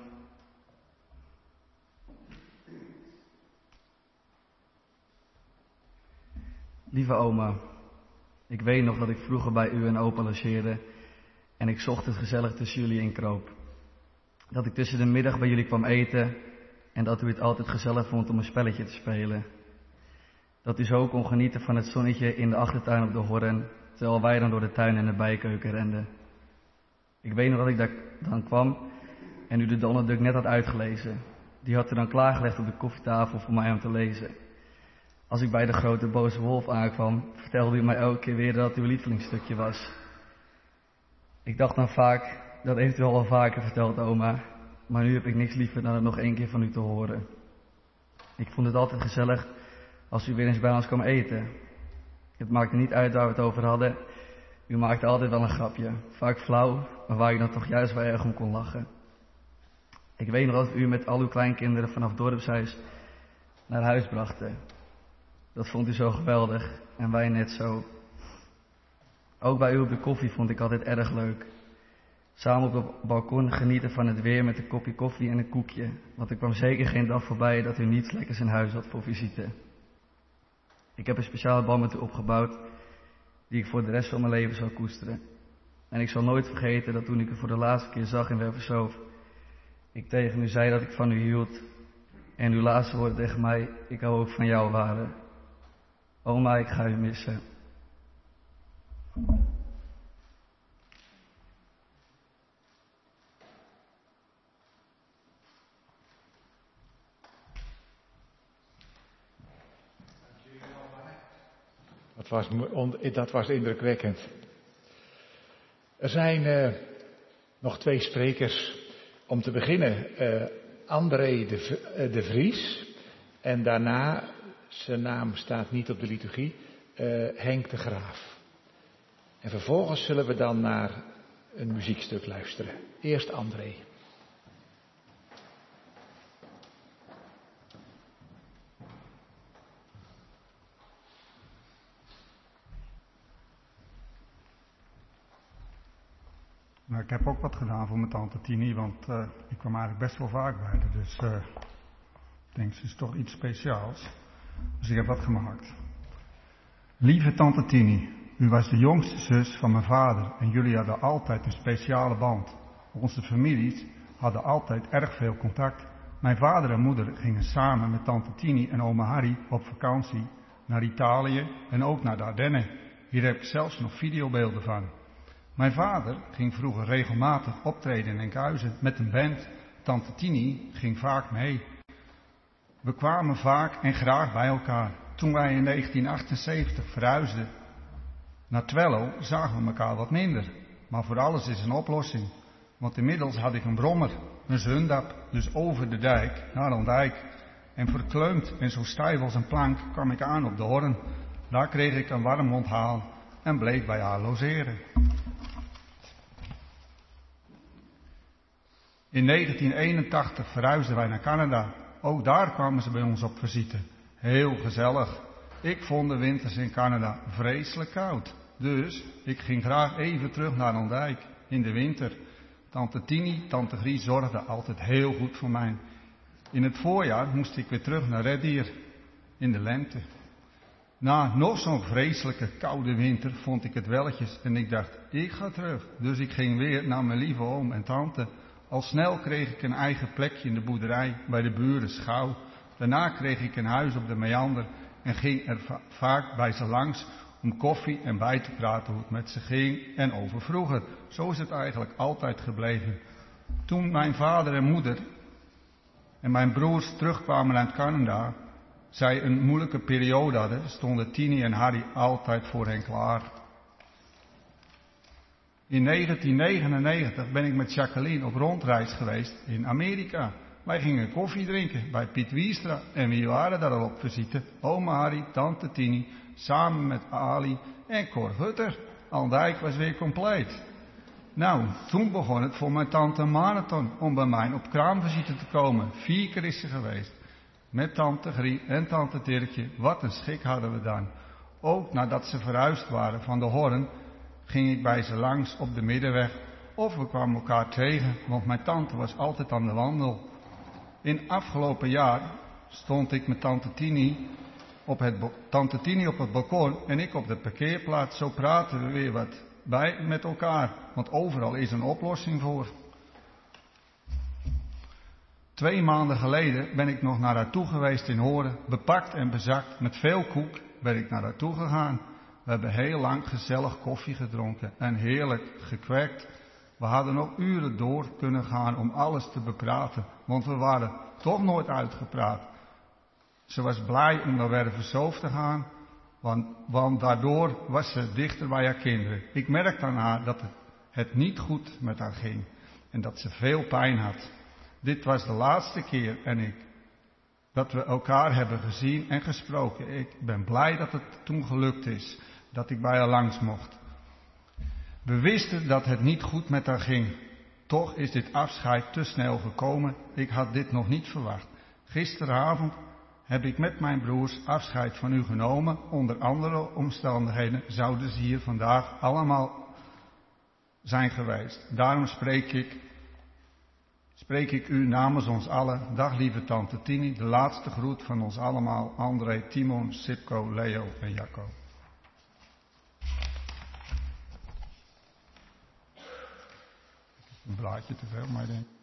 Lieve oma, ik weet nog dat ik vroeger bij u en opa logeerde en ik 's ochtends gezellig tussen jullie inkroop. Dat ik tussen de middag bij jullie kwam eten en dat u het altijd gezellig vond om een spelletje te spelen. Dat u zo kon genieten van het zonnetje in de achtertuin op de Horren, terwijl wij dan door de tuin en de bijkeuken renden. Ik weet nog dat ik daar dan kwam en u de Donald Duck net had uitgelezen. Die had u dan klaargelegd op de koffietafel voor mij om te lezen. Als ik bij de grote boze wolf aankwam, vertelde u mij elke keer weer dat het uw lievelingsstukje was. Ik dacht dan vaak, dat heeft u al vaker verteld, oma, maar nu heb ik niks liever dan het nog 1 keer van u te horen. Ik vond het altijd gezellig als u weer eens bij ons kwam eten. Het maakte niet uit waar we het over hadden. U maakte altijd wel een grapje, vaak flauw, maar waar u dan toch juist wel erg om kon lachen. Ik weet nog dat u met al uw kleinkinderen vanaf dorpshuis naar huis brachten. Dat vond u zo geweldig en wij net zo. Ook bij u op de koffie vond ik altijd erg leuk. Samen op het balkon genieten van het weer met een kopje koffie en een koekje. Want er kwam zeker geen dag voorbij dat u niets lekkers in huis had voor visite. Ik heb een speciale band met u opgebouwd die ik voor de rest van mijn leven zal koesteren. En ik zal nooit vergeten dat toen ik u voor de laatste keer zag in Werversoof, ik tegen u zei dat ik van u hield. En uw laatste woorden tegen mij, ik hou ook van jou, waren: oma, ik ga u missen. Dat was indrukwekkend. Er zijn nog 2 sprekers. Om te beginnen André de Vries. En daarna, zijn naam staat niet op de liturgie, Henk de Graaf. En vervolgens zullen we dan naar een muziekstuk luisteren. Eerst André. Nou, ik heb ook wat gedaan voor mijn tante Tini, want ik kwam eigenlijk best wel vaak bij haar. Dus ik denk, ze is toch iets speciaals. Dus ik heb wat gemaakt. Lieve tante Tini, U was de jongste zus van mijn vader en jullie hadden altijd een speciale band. Onze families hadden altijd erg veel contact. Mijn vader en moeder gingen samen met tante Tini en oma Harry op vakantie naar Italië en ook naar de Ardennen. Hier heb ik zelfs nog videobeelden van. Mijn vader ging vroeger regelmatig optreden in Enkhuizen met een band. Tante Tini ging vaak mee. We kwamen vaak en graag bij elkaar. Toen wij in 1978 verhuisden naar Twello zagen we elkaar wat minder. Maar voor alles is een oplossing. Want inmiddels had ik een brommer, een zundap, dus over de dijk naar Ondijk. En verkleumd en zo stijf als een plank kwam ik aan op de Horn. Daar kreeg ik een warm onthaal en bleef bij haar logeren. In 1981 verhuisden wij naar Canada. Ook daar kwamen ze bij ons op visite. Heel gezellig. Ik vond de winters in Canada vreselijk koud. Dus ik ging graag even terug naar Ondijk in de winter. Tante Tini, tante Gries zorgden altijd heel goed voor mij. In het voorjaar moest ik weer terug naar Red Deer in de lente. Na nog zo'n vreselijke koude winter vond ik het welletjes en ik dacht, ik ga terug. Dus ik ging weer naar mijn lieve oom en tante. Al snel kreeg ik een eigen plekje in de boerderij bij de buren Schouw. Daarna kreeg ik een huis op de Meander en ging er vaak bij ze langs om koffie en bij te praten hoe het met ze ging en over vroeger. Zo is het eigenlijk altijd gebleven. Toen mijn vader en moeder en mijn broers terugkwamen uit Canada, zij een moeilijke periode hadden, stonden Tini en Harry altijd voor hen klaar. In 1999 ben ik met Jacqueline op rondreis geweest in Amerika. Wij gingen koffie drinken bij Piet Wiestra en wie waren daar al op visite? Oma Harry, tante Tini, samen met Ali en Cor Hutter. Ondijk was weer compleet. Nou, toen begon het voor mijn tante een marathon om bij mij op kraamvisite te komen. 4 keer is ze geweest. Met tante Grie en tante Dirkje. Wat een schik hadden we dan. Ook nadat ze verhuisd waren van de Horn, ging ik bij ze langs op de Middenweg. Of we kwamen elkaar tegen, want mijn tante was altijd aan de wandel. In afgelopen jaar stond ik met tante Tini op het balkon en ik op de parkeerplaats. Zo praten we weer wat bij met elkaar, want overal is een oplossing voor. 2 maanden geleden ben ik nog naar haar toe geweest in Horen, bepakt en bezakt. Met veel koek ben ik naar haar toe gegaan. We hebben heel lang gezellig koffie gedronken en heerlijk gekweekt. We hadden nog uren door kunnen gaan om alles te bepraten, want we waren toch nooit uitgepraat. Ze was blij om naar Werversoof te gaan, want daardoor was ze dichter bij haar kinderen. Ik merkte aan haar dat het niet goed met haar ging en dat ze veel pijn had. Dit was de laatste keer dat we elkaar hebben gezien en gesproken. Ik ben blij dat het toen gelukt is, dat ik bij haar langs mocht. We wisten dat het niet goed met haar ging. Toch is dit afscheid te snel gekomen. Ik had dit nog niet verwacht. Gisteravond heb ik met mijn broers afscheid van u genomen. Onder andere omstandigheden zouden ze hier vandaag allemaal zijn geweest. Daarom spreek ik u namens ons allen. Dag lieve tante Tini, de laatste groet van ons allemaal. André, Timon, Sipko, Leo en Jacco. Een blaadje te veel, maar ik denk.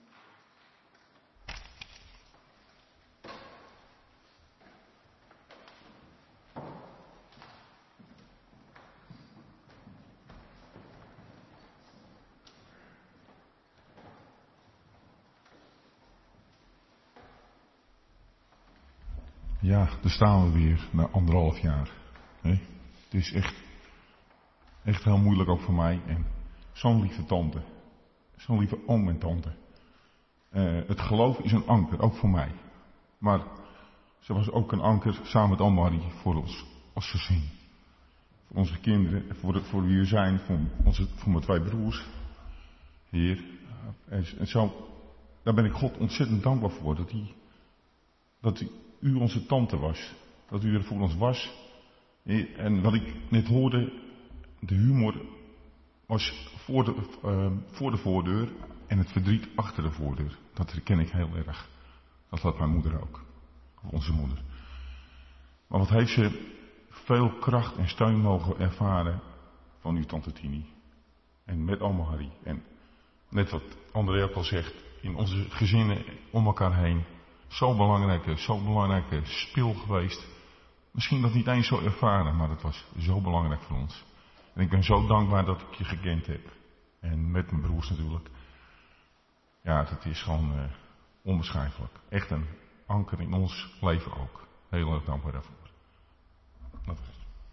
Ja, daar staan we weer na 1,5 jaar. Het is echt heel moeilijk ook voor mij. En zo'n lieve tante. Zo'n lieve oom en tante. Het geloof is een anker, ook voor mij. Maar ze was ook een anker samen met Anne-Marie voor ons als gezin. Voor onze kinderen, voor wie we zijn, voor mijn 2 broers. Heer. En zo, daar ben ik God ontzettend dankbaar voor. Dat u onze tante was. Dat u er voor ons was. En wat ik net hoorde, de humor was voor de voordeur en het verdriet achter de voordeur. Dat herken ik heel erg. Dat had mijn moeder ook. Of onze moeder. Maar wat heeft ze veel kracht en steun mogen ervaren van uw tante Tini. En met oma Harry. En net wat André ook al zegt, in onze gezinnen om elkaar heen. Zo'n belangrijke spil geweest. Misschien dat niet eens zo ervaren, maar het was zo belangrijk voor ons. En ik ben zo dankbaar dat ik je gekend heb. En met mijn broers natuurlijk. Ja, dat is gewoon onbeschrijfelijk. Echt een anker in ons leven ook. Heel erg dankbaar daarvoor. Dat is het.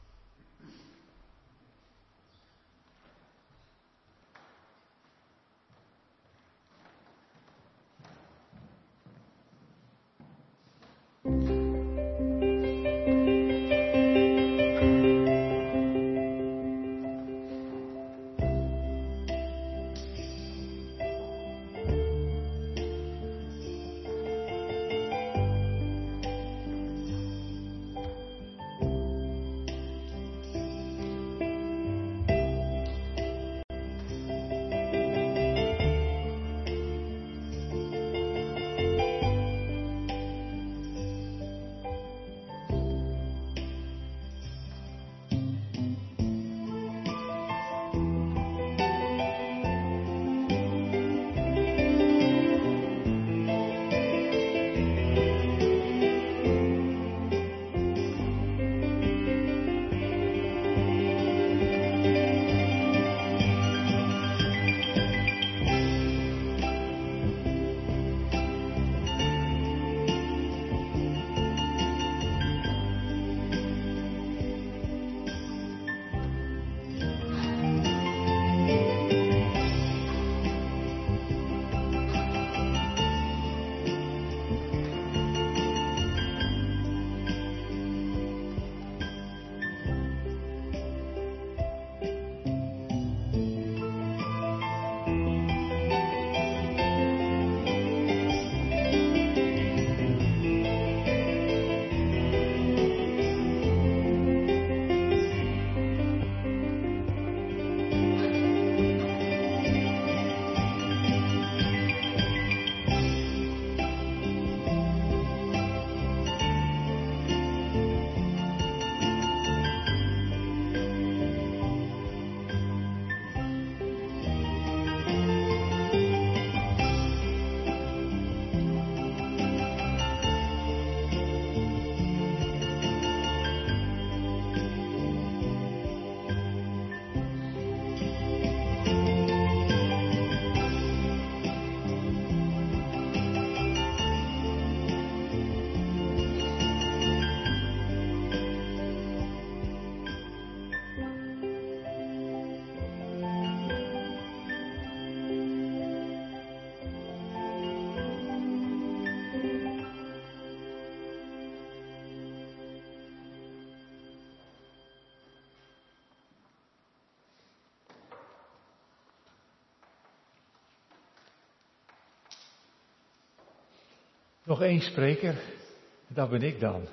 Nog één spreker, dat ben ik dan.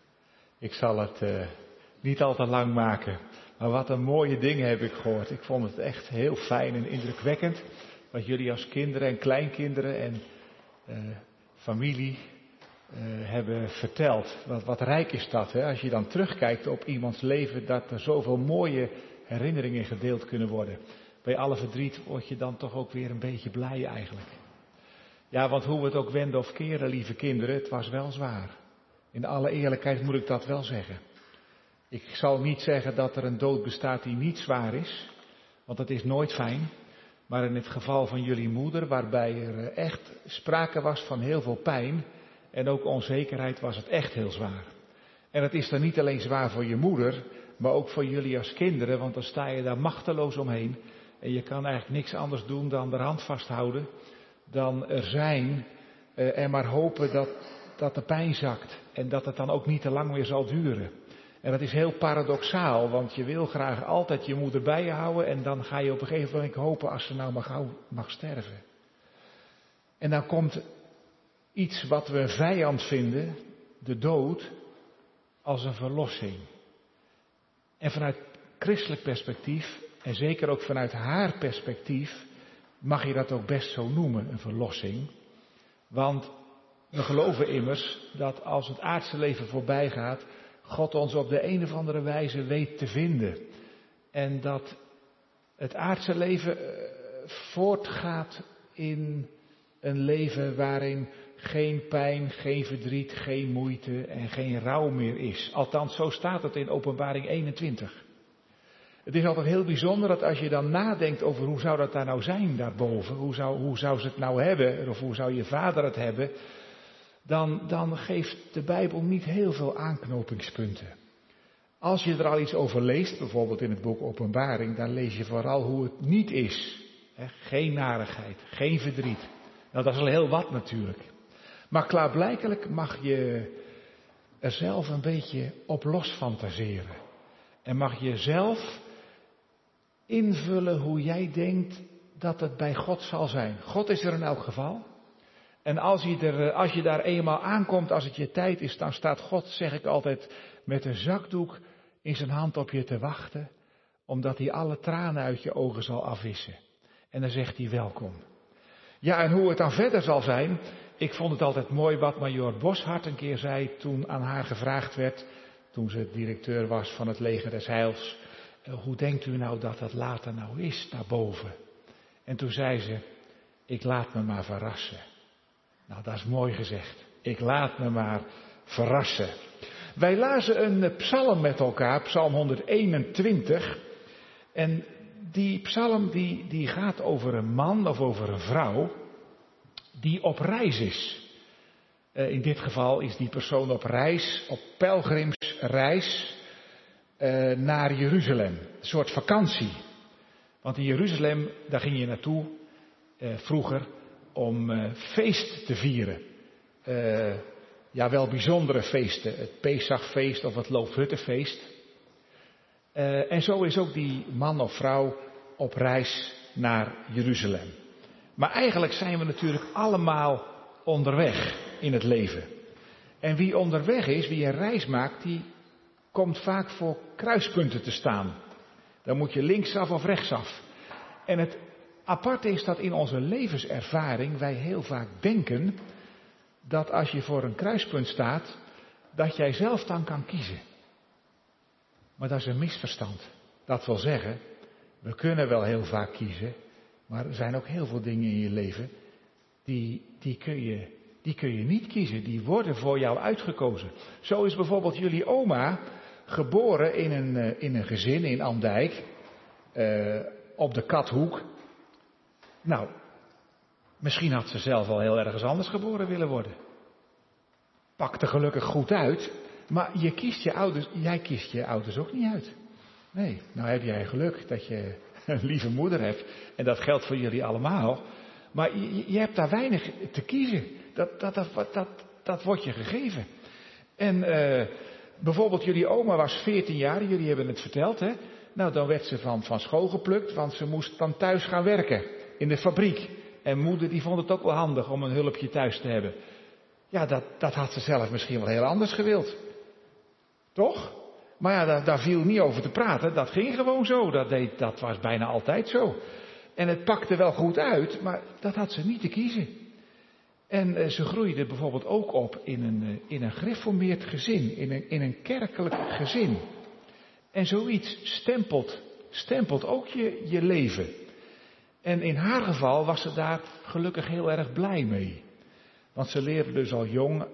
Ik zal het niet al te lang maken, maar wat een mooie dingen heb ik gehoord. Ik vond het echt heel fijn en indrukwekkend wat jullie als kinderen en kleinkinderen en familie hebben verteld. Wat rijk is dat, hè? Als je dan terugkijkt op iemands leven, dat er zoveel mooie herinneringen gedeeld kunnen worden. Bij alle verdriet word je dan toch ook weer een beetje blij eigenlijk. Ja, want hoe we het ook wenden of keren, lieve kinderen, het was wel zwaar. In alle eerlijkheid moet ik dat wel zeggen. Ik zal niet zeggen dat er een dood bestaat die niet zwaar is, want dat is nooit fijn. Maar in het geval van jullie moeder, waarbij er echt sprake was van heel veel pijn en ook onzekerheid, was het echt heel zwaar. En het is dan niet alleen zwaar voor je moeder, maar ook voor jullie als kinderen, want dan sta je daar machteloos omheen. En je kan eigenlijk niks anders doen dan de hand vasthouden, dan er zijn en maar hopen dat de pijn zakt en dat het dan ook niet te lang meer zal duren. En dat is heel paradoxaal, want je wil graag altijd je moeder bij je houden en dan ga je op een gegeven moment hopen als ze nou maar gauw mag sterven. En dan komt iets wat we vijand vinden, de dood, als een verlossing. En vanuit christelijk perspectief, en zeker ook vanuit haar perspectief, mag je dat ook best zo noemen, een verlossing. Want we geloven immers dat als het aardse leven voorbij gaat, God ons op de een of andere wijze weet te vinden. En dat het aardse leven voortgaat in een leven waarin geen pijn, geen verdriet, geen moeite en geen rouw meer is. Althans, zo staat het in Openbaring 21. Het is altijd heel bijzonder dat als je dan nadenkt over hoe zou dat daar nou zijn daarboven, hoe zou ze het nou hebben, of hoe zou je vader het hebben, dan geeft de Bijbel niet heel veel aanknopingspunten. Als je er al iets over leest, bijvoorbeeld in het boek Openbaring, dan lees je vooral hoe het niet is. Geen narigheid, geen verdriet. Nou, dat is al heel wat natuurlijk. Maar klaarblijkelijk mag je er zelf een beetje op los fantaseren. En mag je zelf invullen hoe jij denkt dat het bij God zal zijn. God is er in elk geval. En als je daar eenmaal aankomt, als het je tijd is, dan staat God, zeg ik altijd, met een zakdoek in zijn hand op je te wachten, omdat hij alle tranen uit je ogen zal afwissen. En dan zegt hij welkom. Ja, en hoe het dan verder zal zijn, ik vond het altijd mooi wat majoor Boshart een keer zei toen aan haar gevraagd werd, toen ze directeur was van het Leger des Heils, hoe denkt u nou dat het later nou is daarboven? En toen zei ze, ik laat me maar verrassen. Nou, dat is mooi gezegd. Ik laat me maar verrassen. Wij lazen een psalm met elkaar, psalm 121. En die psalm die gaat over een man of over een vrouw die op reis is. In dit geval is die persoon op reis, op pelgrimsreis naar Jeruzalem. Een soort vakantie. Want in Jeruzalem, daar ging je naartoe vroeger om feest te vieren. Ja, wel bijzondere feesten. Het Pesachfeest of het Loofhuttenfeest. En zo is ook die man of vrouw op reis naar Jeruzalem. Maar eigenlijk zijn we natuurlijk allemaal onderweg in het leven. En wie onderweg is, wie een reis maakt, die komt vaak voor kruispunten te staan. Dan moet je linksaf of rechtsaf. En het aparte is dat in onze levenservaring wij heel vaak denken dat als je voor een kruispunt staat, dat jij zelf dan kan kiezen. Maar dat is een misverstand. Dat wil zeggen, we kunnen wel heel vaak kiezen, maar er zijn ook heel veel dingen in je leven die kun je niet kiezen. Die worden voor jou uitgekozen. Zo is bijvoorbeeld jullie oma geboren in een gezin in Andijk, op de Kathoek. Nou, misschien had ze zelf wel heel ergens anders geboren willen worden. Pakte gelukkig goed uit, maar jij kiest je ouders ook niet uit. Nee, nou heb jij geluk dat je een lieve moeder hebt en dat geldt voor jullie allemaal. Maar je hebt daar weinig te kiezen. Dat wordt je gegeven. En bijvoorbeeld jullie oma was 14 jaar, jullie hebben het verteld, hè? Nou, dan werd ze van school geplukt, want ze moest dan thuis gaan werken in de fabriek. En moeder die vond het ook wel handig om een hulpje thuis te hebben. Ja, dat had ze zelf misschien wel heel anders gewild. Toch? Maar ja, daar viel niet over te praten. Dat ging gewoon zo. Dat was bijna altijd zo. En het pakte wel goed uit, maar dat had ze niet te kiezen. En ze groeide bijvoorbeeld ook op in een gereformeerd gezin. In een kerkelijk gezin. En zoiets stempelt ook je leven. En in haar geval was ze daar gelukkig heel erg blij mee. Want ze leerde dus al jong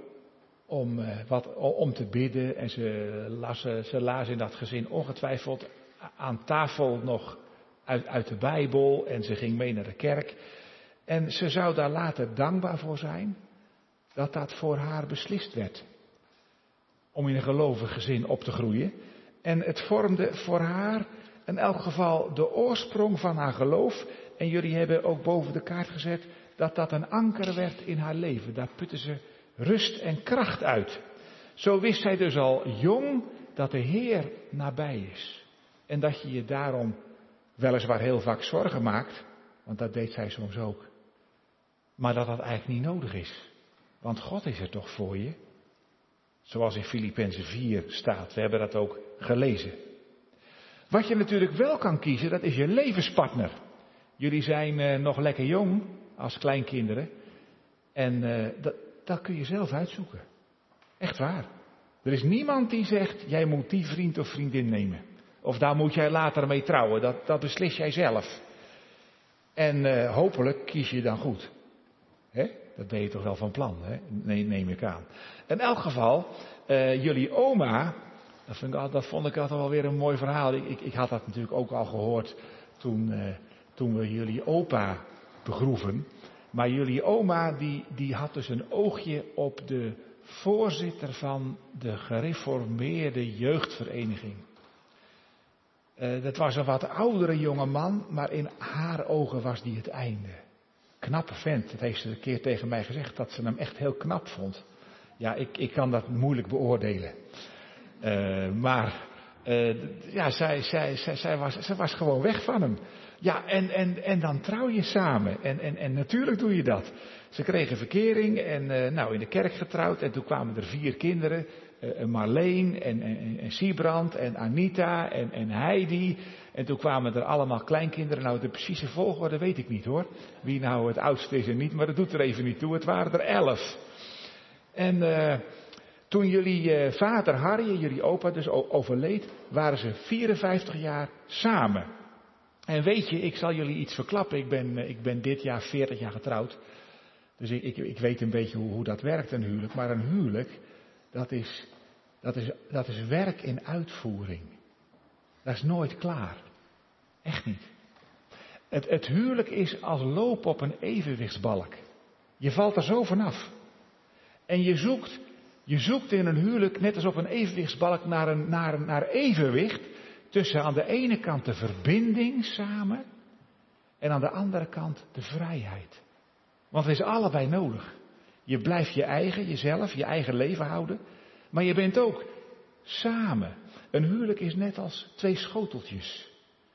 om te bidden. En ze las in dat gezin ongetwijfeld aan tafel nog uit de Bijbel. En ze ging mee naar de kerk. En ze zou daar later dankbaar voor zijn dat voor haar beslist werd. Om in een gelovig gezin op te groeien. En het vormde voor haar in elk geval de oorsprong van haar geloof. En jullie hebben ook boven de kaart gezet dat een anker werd in haar leven. Daar putte ze rust en kracht uit. Zo wist zij dus al jong dat de Heer nabij is. En dat je je daarom weliswaar heel vaak zorgen maakt. Want dat deed zij soms ook. Maar dat eigenlijk niet nodig is. Want God is er toch voor je. Zoals in Filippenzen 4 staat. We hebben dat ook gelezen. Wat je natuurlijk wel kan kiezen, dat is je levenspartner. Jullie zijn nog lekker jong als kleinkinderen. En dat kun je zelf uitzoeken. Echt waar. Er is niemand die zegt, jij moet die vriend of vriendin nemen. Of daar moet jij later mee trouwen. Dat beslis jij zelf. En hopelijk kies je dan goed. Hè? Dat ben je toch wel van plan, hè? Nee, neem ik aan. In elk geval, jullie oma, dat vond ik altijd wel weer een mooi verhaal. Ik had dat natuurlijk ook al gehoord toen we jullie opa begroeven. Maar jullie oma die had dus een oogje op de voorzitter van de gereformeerde jeugdvereniging. Dat was een wat oudere jonge man, maar in haar ogen was die het einde. Knappe vent, dat heeft ze een keer tegen mij gezegd, dat ze hem echt heel knap vond. Ja, ik kan dat moeilijk beoordelen. Zij was gewoon weg van hem. Ja, en dan trouw je samen. En natuurlijk doe je dat. Ze kregen verkering en in de kerk getrouwd. En toen kwamen er 4 kinderen. Marleen en Siebrand en Anita en Heidi. En toen kwamen er allemaal kleinkinderen. Nou, de precieze volgorde weet ik niet hoor. Wie nou het oudste is en niet, maar dat doet er even niet toe. Het waren er 11. En toen jullie vader Harry, jullie opa dus overleed, waren ze 54 jaar samen. En weet je, ik zal jullie iets verklappen. Ik ben dit jaar 40 jaar getrouwd. Dus ik weet een beetje hoe dat werkt, een huwelijk. Maar een huwelijk, dat is werk in uitvoering. Dat is nooit klaar. Echt niet. Het huwelijk is als lopen op een evenwichtsbalk. Je valt er zo vanaf. En je zoekt in een huwelijk, net als op een evenwichtsbalk, naar evenwicht. Tussen aan de ene kant de verbinding samen. En aan de andere kant de vrijheid. Want het is allebei nodig. Je blijft jezelf, je eigen leven houden. Maar je bent ook samen. Een huwelijk is net als 2 schoteltjes.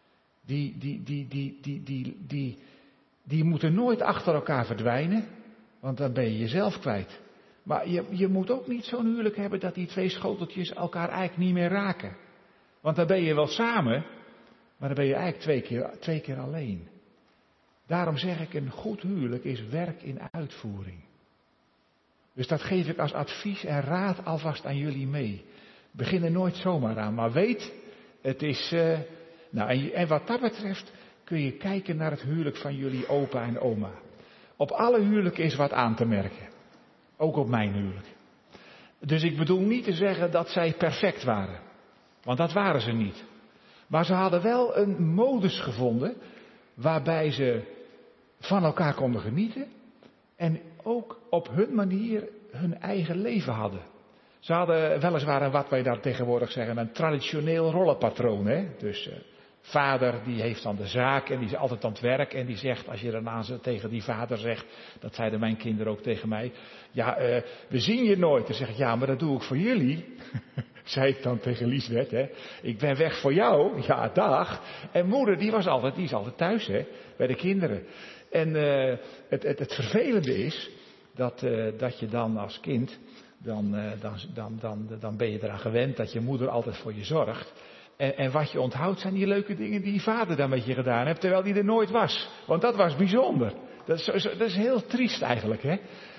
Die moeten nooit achter elkaar verdwijnen. Want dan ben je jezelf kwijt. Maar je moet ook niet zo'n huwelijk hebben dat die 2 schoteltjes elkaar eigenlijk niet meer raken. Want dan ben je wel samen, maar dan ben je eigenlijk twee keer alleen. Daarom zeg ik, een goed huwelijk is werk in uitvoering. Dus dat geef ik als advies en raad alvast aan jullie mee. Begin er nooit zomaar aan, maar weet, het is... En wat dat betreft kun je kijken naar het huwelijk van jullie opa en oma. Op alle huwelijken is wat aan te merken. Ook op mijn huwelijk. Dus ik bedoel niet te zeggen dat zij perfect waren. Want dat waren ze niet. Maar ze hadden wel een modus gevonden waarbij ze van elkaar konden genieten. En ook op hun manier hun eigen leven hadden. Ze hadden weliswaar wat wij daar tegenwoordig zeggen, een traditioneel rollenpatroon. Hè? Dus vader die heeft dan de zaak en die is altijd aan het werk. En die zegt, als je daarna tegen die vader zegt, dat zeiden mijn kinderen ook tegen mij. Ja, we zien je nooit. Dan zeg ik, ja, maar dat doe ik voor jullie. Zei ik dan tegen Liesbeth, hè. Ik ben weg voor jou. Ja, dag. En moeder, die is altijd thuis, hè. Bij de kinderen. En het vervelende is dat je dan als kind, dan ben je eraan gewend dat je moeder altijd voor je zorgt. En wat je onthoudt zijn die leuke dingen die je vader dan met je gedaan heeft, terwijl die er nooit was. Want dat was bijzonder. Dat is heel triest eigenlijk, hè.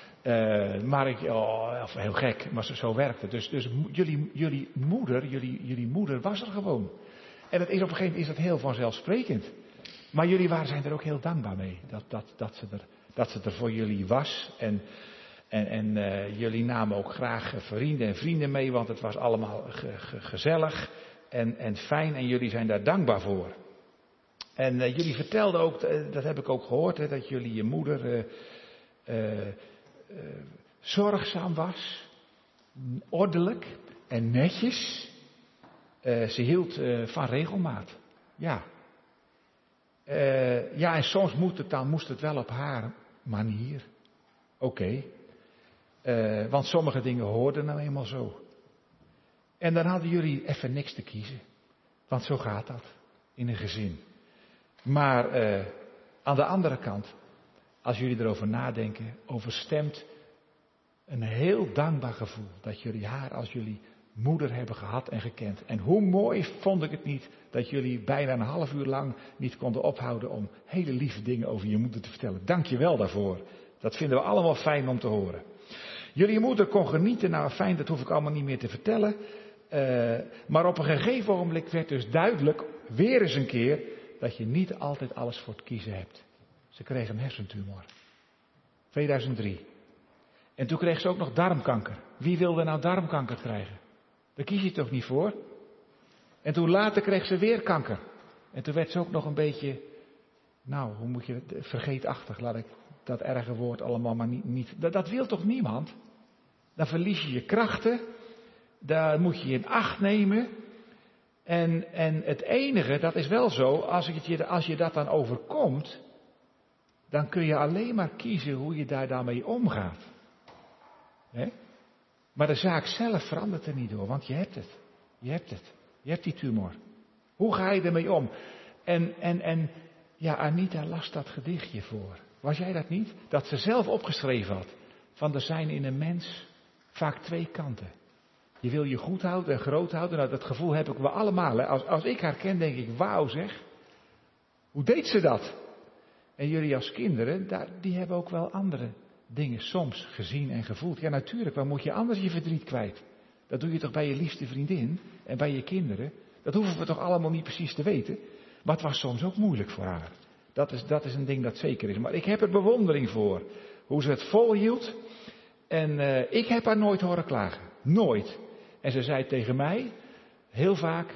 Heel gek, maar zo werkt het. Dus jullie moeder was er gewoon. En op een gegeven moment is dat heel vanzelfsprekend. Maar jullie zijn er ook heel dankbaar mee. Dat ze er voor jullie was. En jullie namen ook graag vrienden en vrienden mee, want het was allemaal gezellig en fijn. En jullie zijn daar dankbaar voor. En jullie vertelden ook, dat heb ik ook gehoord, hè, dat jullie je moeder zorgzaam was, ordelijk en netjes. Ze hield van regelmaat. Ja. En soms moest het wel op haar manier. Oké. Want sommige dingen hoorden nou eenmaal zo. En dan hadden jullie even niks te kiezen. Want zo gaat dat in een gezin. Maar aan de andere kant, als jullie erover nadenken, overstemt een heel dankbaar gevoel dat jullie haar als jullie moeder hebben gehad en gekend. En hoe mooi vond ik het niet dat jullie bijna een half uur lang niet konden ophouden om hele lieve dingen over je moeder te vertellen. Dank je wel daarvoor. Dat vinden we allemaal fijn om te horen. Jullie moeder kon genieten, nou fijn, dat hoef ik allemaal niet meer te vertellen. Maar op een gegeven ogenblik werd dus duidelijk, weer eens een keer, dat je niet altijd alles voor het kiezen hebt. Ze kreeg een hersentumor. 2003. En toen kreeg ze ook nog darmkanker. Wie wilde nou darmkanker krijgen? Daar kies je toch niet voor? En toen later kreeg ze weer kanker. En toen werd ze ook nog een beetje, nou, hoe moet je het, vergeetachtig, laat ik dat erge woord allemaal maar niet. Dat wil toch niemand? Dan verlies je je krachten. Daar moet je in acht nemen. En het enige, dat is wel zo, als je dat dan overkomt, dan kun je alleen maar kiezen hoe je daar dan mee omgaat. He? Maar de zaak zelf verandert er niet door, want je hebt het. Je hebt het. Je hebt die tumor. Hoe ga je ermee om? En ja, Anita las dat gedichtje voor. Was jij dat niet? Dat ze zelf opgeschreven had. Van er zijn in een mens vaak twee kanten. Je wil je goed houden en groot houden. Nou, dat gevoel heb ik wel allemaal. Hè. Als ik haar ken, denk ik, wauw zeg. Hoe deed ze dat? En jullie als kinderen, die hebben ook wel andere dingen soms gezien en gevoeld. Ja, natuurlijk, waar moet je anders je verdriet kwijt? Dat doe je toch bij je liefste vriendin en bij je kinderen? Dat hoeven we toch allemaal niet precies te weten? Maar het was soms ook moeilijk voor haar. Dat is een ding dat zeker is. Maar ik heb er bewondering voor. Hoe ze het volhield. En ik heb haar nooit horen klagen. Nooit. En ze zei tegen mij, heel vaak,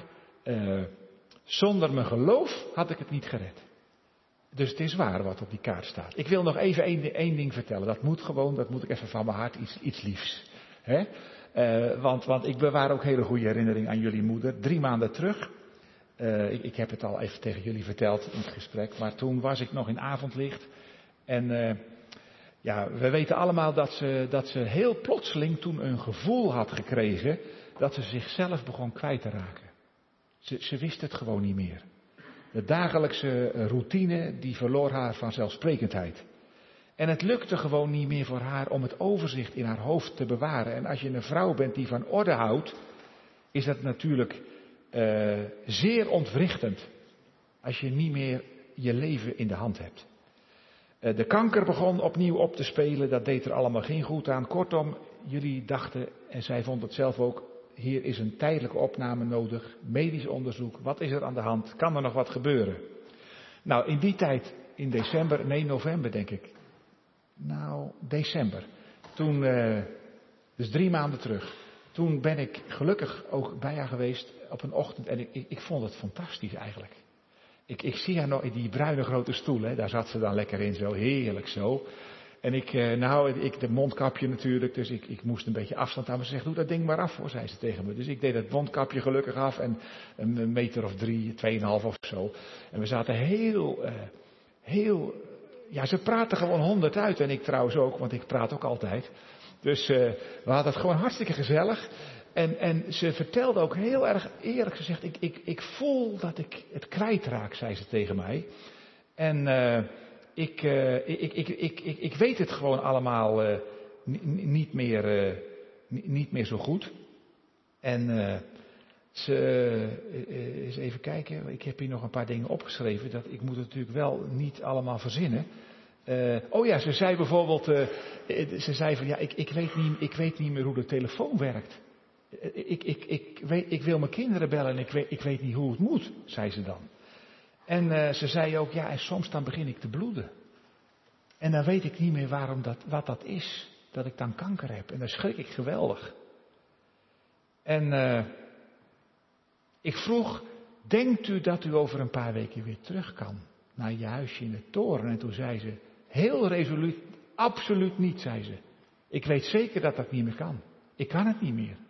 zonder mijn geloof had ik het niet gered. Dus het is waar wat op die kaart staat. Ik wil nog even één ding vertellen. Dat moet ik even van mijn hart, iets liefs. Hè? Want ik bewaar ook hele goede herinneringen aan jullie moeder. 3 maanden terug. Ik heb het al even tegen jullie verteld in het gesprek. Maar toen was ik nog in avondlicht. En ja, we weten allemaal dat ze heel plotseling toen een gevoel had gekregen dat ze zichzelf begon kwijt te raken. Ze wist het gewoon niet meer. De dagelijkse routine die verloor haar vanzelfsprekendheid. En het lukte gewoon niet meer voor haar om het overzicht in haar hoofd te bewaren. En als je een vrouw bent die van orde houdt, is dat natuurlijk zeer ontwrichtend. Als je niet meer je leven in de hand hebt. De kanker begon opnieuw op te spelen, dat deed er allemaal geen goed aan. Kortom, jullie dachten, en zij vond het zelf ook, hier is een tijdelijke opname nodig, medisch onderzoek, wat is er aan de hand, kan er nog wat gebeuren? Nou, in die tijd, in november denk ik. Nou, december. Toen, dus 3 maanden terug. Toen ben ik gelukkig ook bij haar geweest op een ochtend en ik vond het fantastisch eigenlijk. Ik zie haar nog in die bruine grote stoel, hè, daar zat ze dan lekker in, zo heerlijk zo. En ik de mondkapje natuurlijk, dus ik moest een beetje afstand houden. Ze zegt, doe dat ding maar af hoor, zei ze tegen me. Dus ik deed het mondkapje gelukkig af en een meter of 3, 2,5 of zo. En we zaten ja, ze praten gewoon 100 uit en ik trouwens ook, want ik praat ook altijd. Dus we hadden het gewoon hartstikke gezellig. En ze vertelde ook heel erg eerlijk gezegd, ik voel dat ik het kwijtraak, zei ze tegen mij. En ik weet het gewoon allemaal niet meer zo goed. En eens even kijken, ik heb hier nog een paar dingen opgeschreven. Ik moet het natuurlijk wel niet allemaal verzinnen. Ze zei bijvoorbeeld, van ja, ik weet niet meer hoe de telefoon werkt. Ik wil mijn kinderen bellen en ik weet niet hoe het moet, zei ze dan. En ze zei ook, ja, en soms dan begin ik te bloeden. En dan weet ik niet meer wat dat is, dat ik dan kanker heb. En dan schrik ik geweldig. En ik vroeg, denkt u dat u over een paar weken weer terug kan naar je huisje in de toren? En toen zei ze, heel resoluut, absoluut niet, zei ze. Ik weet zeker dat dat niet meer kan. Ik kan het niet meer.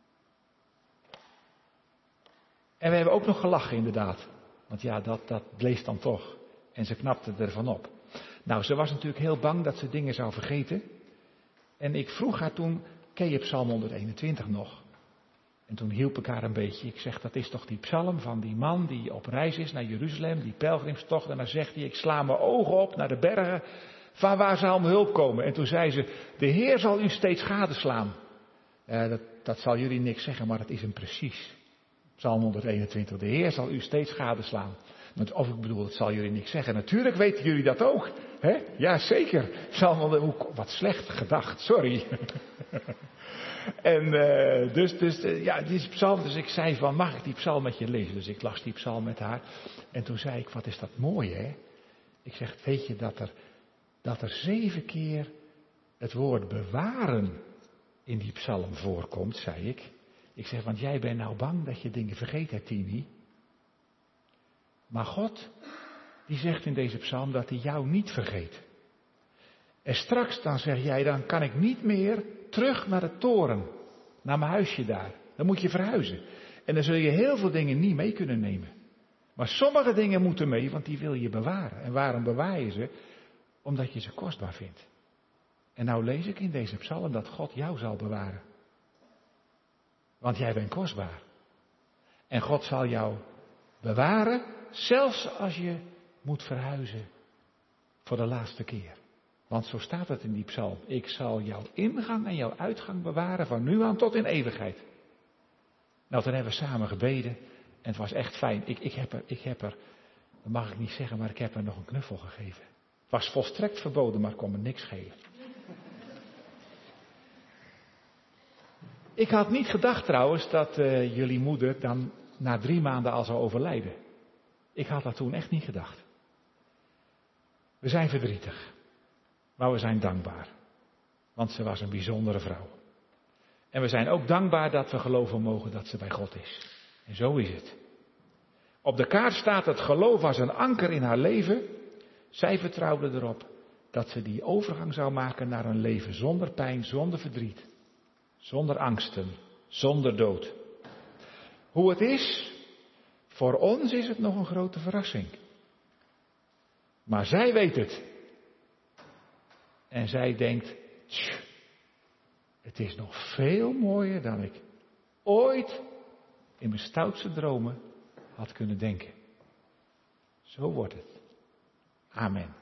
En we hebben ook nog gelachen inderdaad. Want ja, dat bleef dan toch. En ze knapte ervan op. Nou, ze was natuurlijk heel bang dat ze dingen zou vergeten. En ik vroeg haar toen, ken je Psalm 121 nog? En toen hielp ik haar een beetje. Ik zeg, dat is toch die psalm van die man die op reis is naar Jeruzalem, die pelgrimstocht. En dan zegt hij, ik sla mijn ogen op naar de bergen. Van waar zal mijn hulp komen? En toen zei ze, de Heer zal u steeds gadeslaan. Dat zal jullie niks zeggen, maar dat is hem precies. Psalm 121, de Heer zal u steeds gadeslaan. Of ik bedoel, dat zal jullie niks zeggen. Natuurlijk weten jullie dat ook. Hè? Ja, zeker. Wat slecht gedacht, sorry. En die psalm, dus ik zei van, mag ik die psalm met je lezen? Dus ik las die psalm met haar. En toen zei ik, wat is dat mooi, hè? Ik zeg, weet je dat er 7 keer het woord bewaren in die psalm voorkomt, zei ik. Ik zeg, want jij bent nou bang dat je dingen vergeet, hè, Tini? Maar God, die zegt in deze psalm dat hij jou niet vergeet. En straks dan zeg jij, dan kan ik niet meer terug naar de toren, naar mijn huisje daar. Dan moet je verhuizen. En dan zul je heel veel dingen niet mee kunnen nemen. Maar sommige dingen moeten mee, want die wil je bewaren. En waarom bewaar je ze? Omdat je ze kostbaar vindt. En nou lees ik in deze psalm dat God jou zal bewaren. Want jij bent kostbaar. En God zal jou bewaren, zelfs als je moet verhuizen voor de laatste keer. Want zo staat het in die psalm. Ik zal jouw ingang en jouw uitgang bewaren van nu aan tot in eeuwigheid. Nou, toen hebben we samen gebeden. En het was echt fijn. Ik heb er, dat mag ik niet zeggen, maar ik heb er nog een knuffel gegeven. Het was volstrekt verboden, maar het kon me niks schelen. Ik had niet gedacht trouwens dat jullie moeder dan na 3 maanden al zou overlijden. Ik had dat toen echt niet gedacht. We zijn verdrietig. Maar we zijn dankbaar. Want ze was een bijzondere vrouw. En we zijn ook dankbaar dat we geloven mogen dat ze bij God is. En zo is het. Op de kaart staat het geloof als een anker in haar leven. Zij vertrouwde erop dat ze die overgang zou maken naar een leven zonder pijn, zonder verdriet. Zonder angsten, zonder dood. Hoe het is, voor ons is het nog een grote verrassing. Maar zij weet het. En zij denkt, het is nog veel mooier dan ik ooit in mijn stoutste dromen had kunnen denken. Zo wordt het. Amen.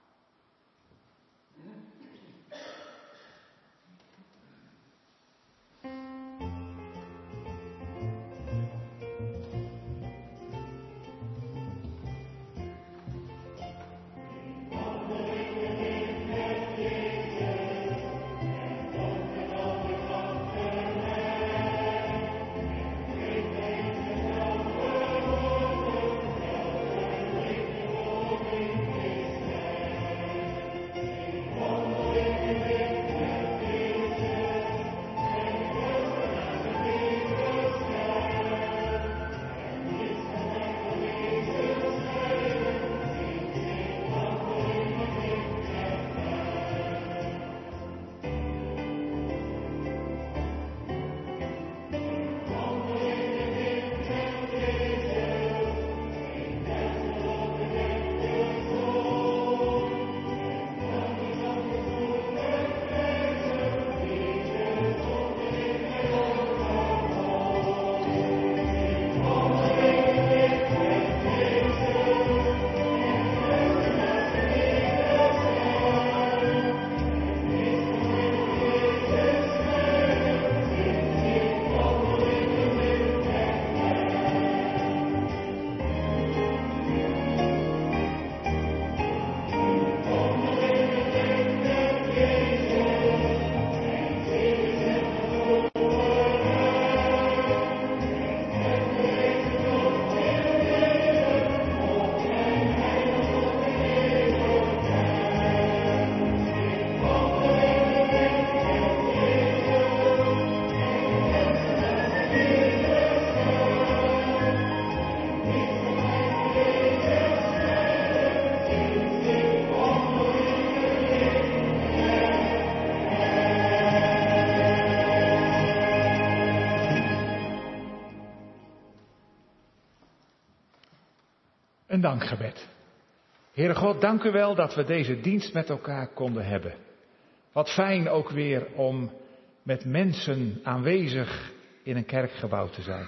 Een dankgebed. Heere God, dank u wel dat we deze dienst met elkaar konden hebben. Wat fijn ook weer om met mensen aanwezig in een kerkgebouw te zijn.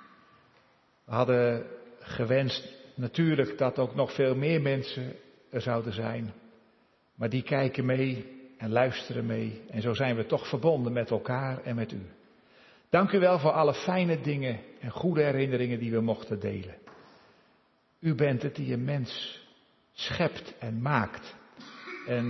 We hadden gewenst natuurlijk dat ook nog veel meer mensen er zouden zijn. Maar die kijken mee en luisteren mee. En zo zijn we toch verbonden met elkaar en met u. Dank u wel voor alle fijne dingen en goede herinneringen die we mochten delen. U bent het die een mens schept en maakt.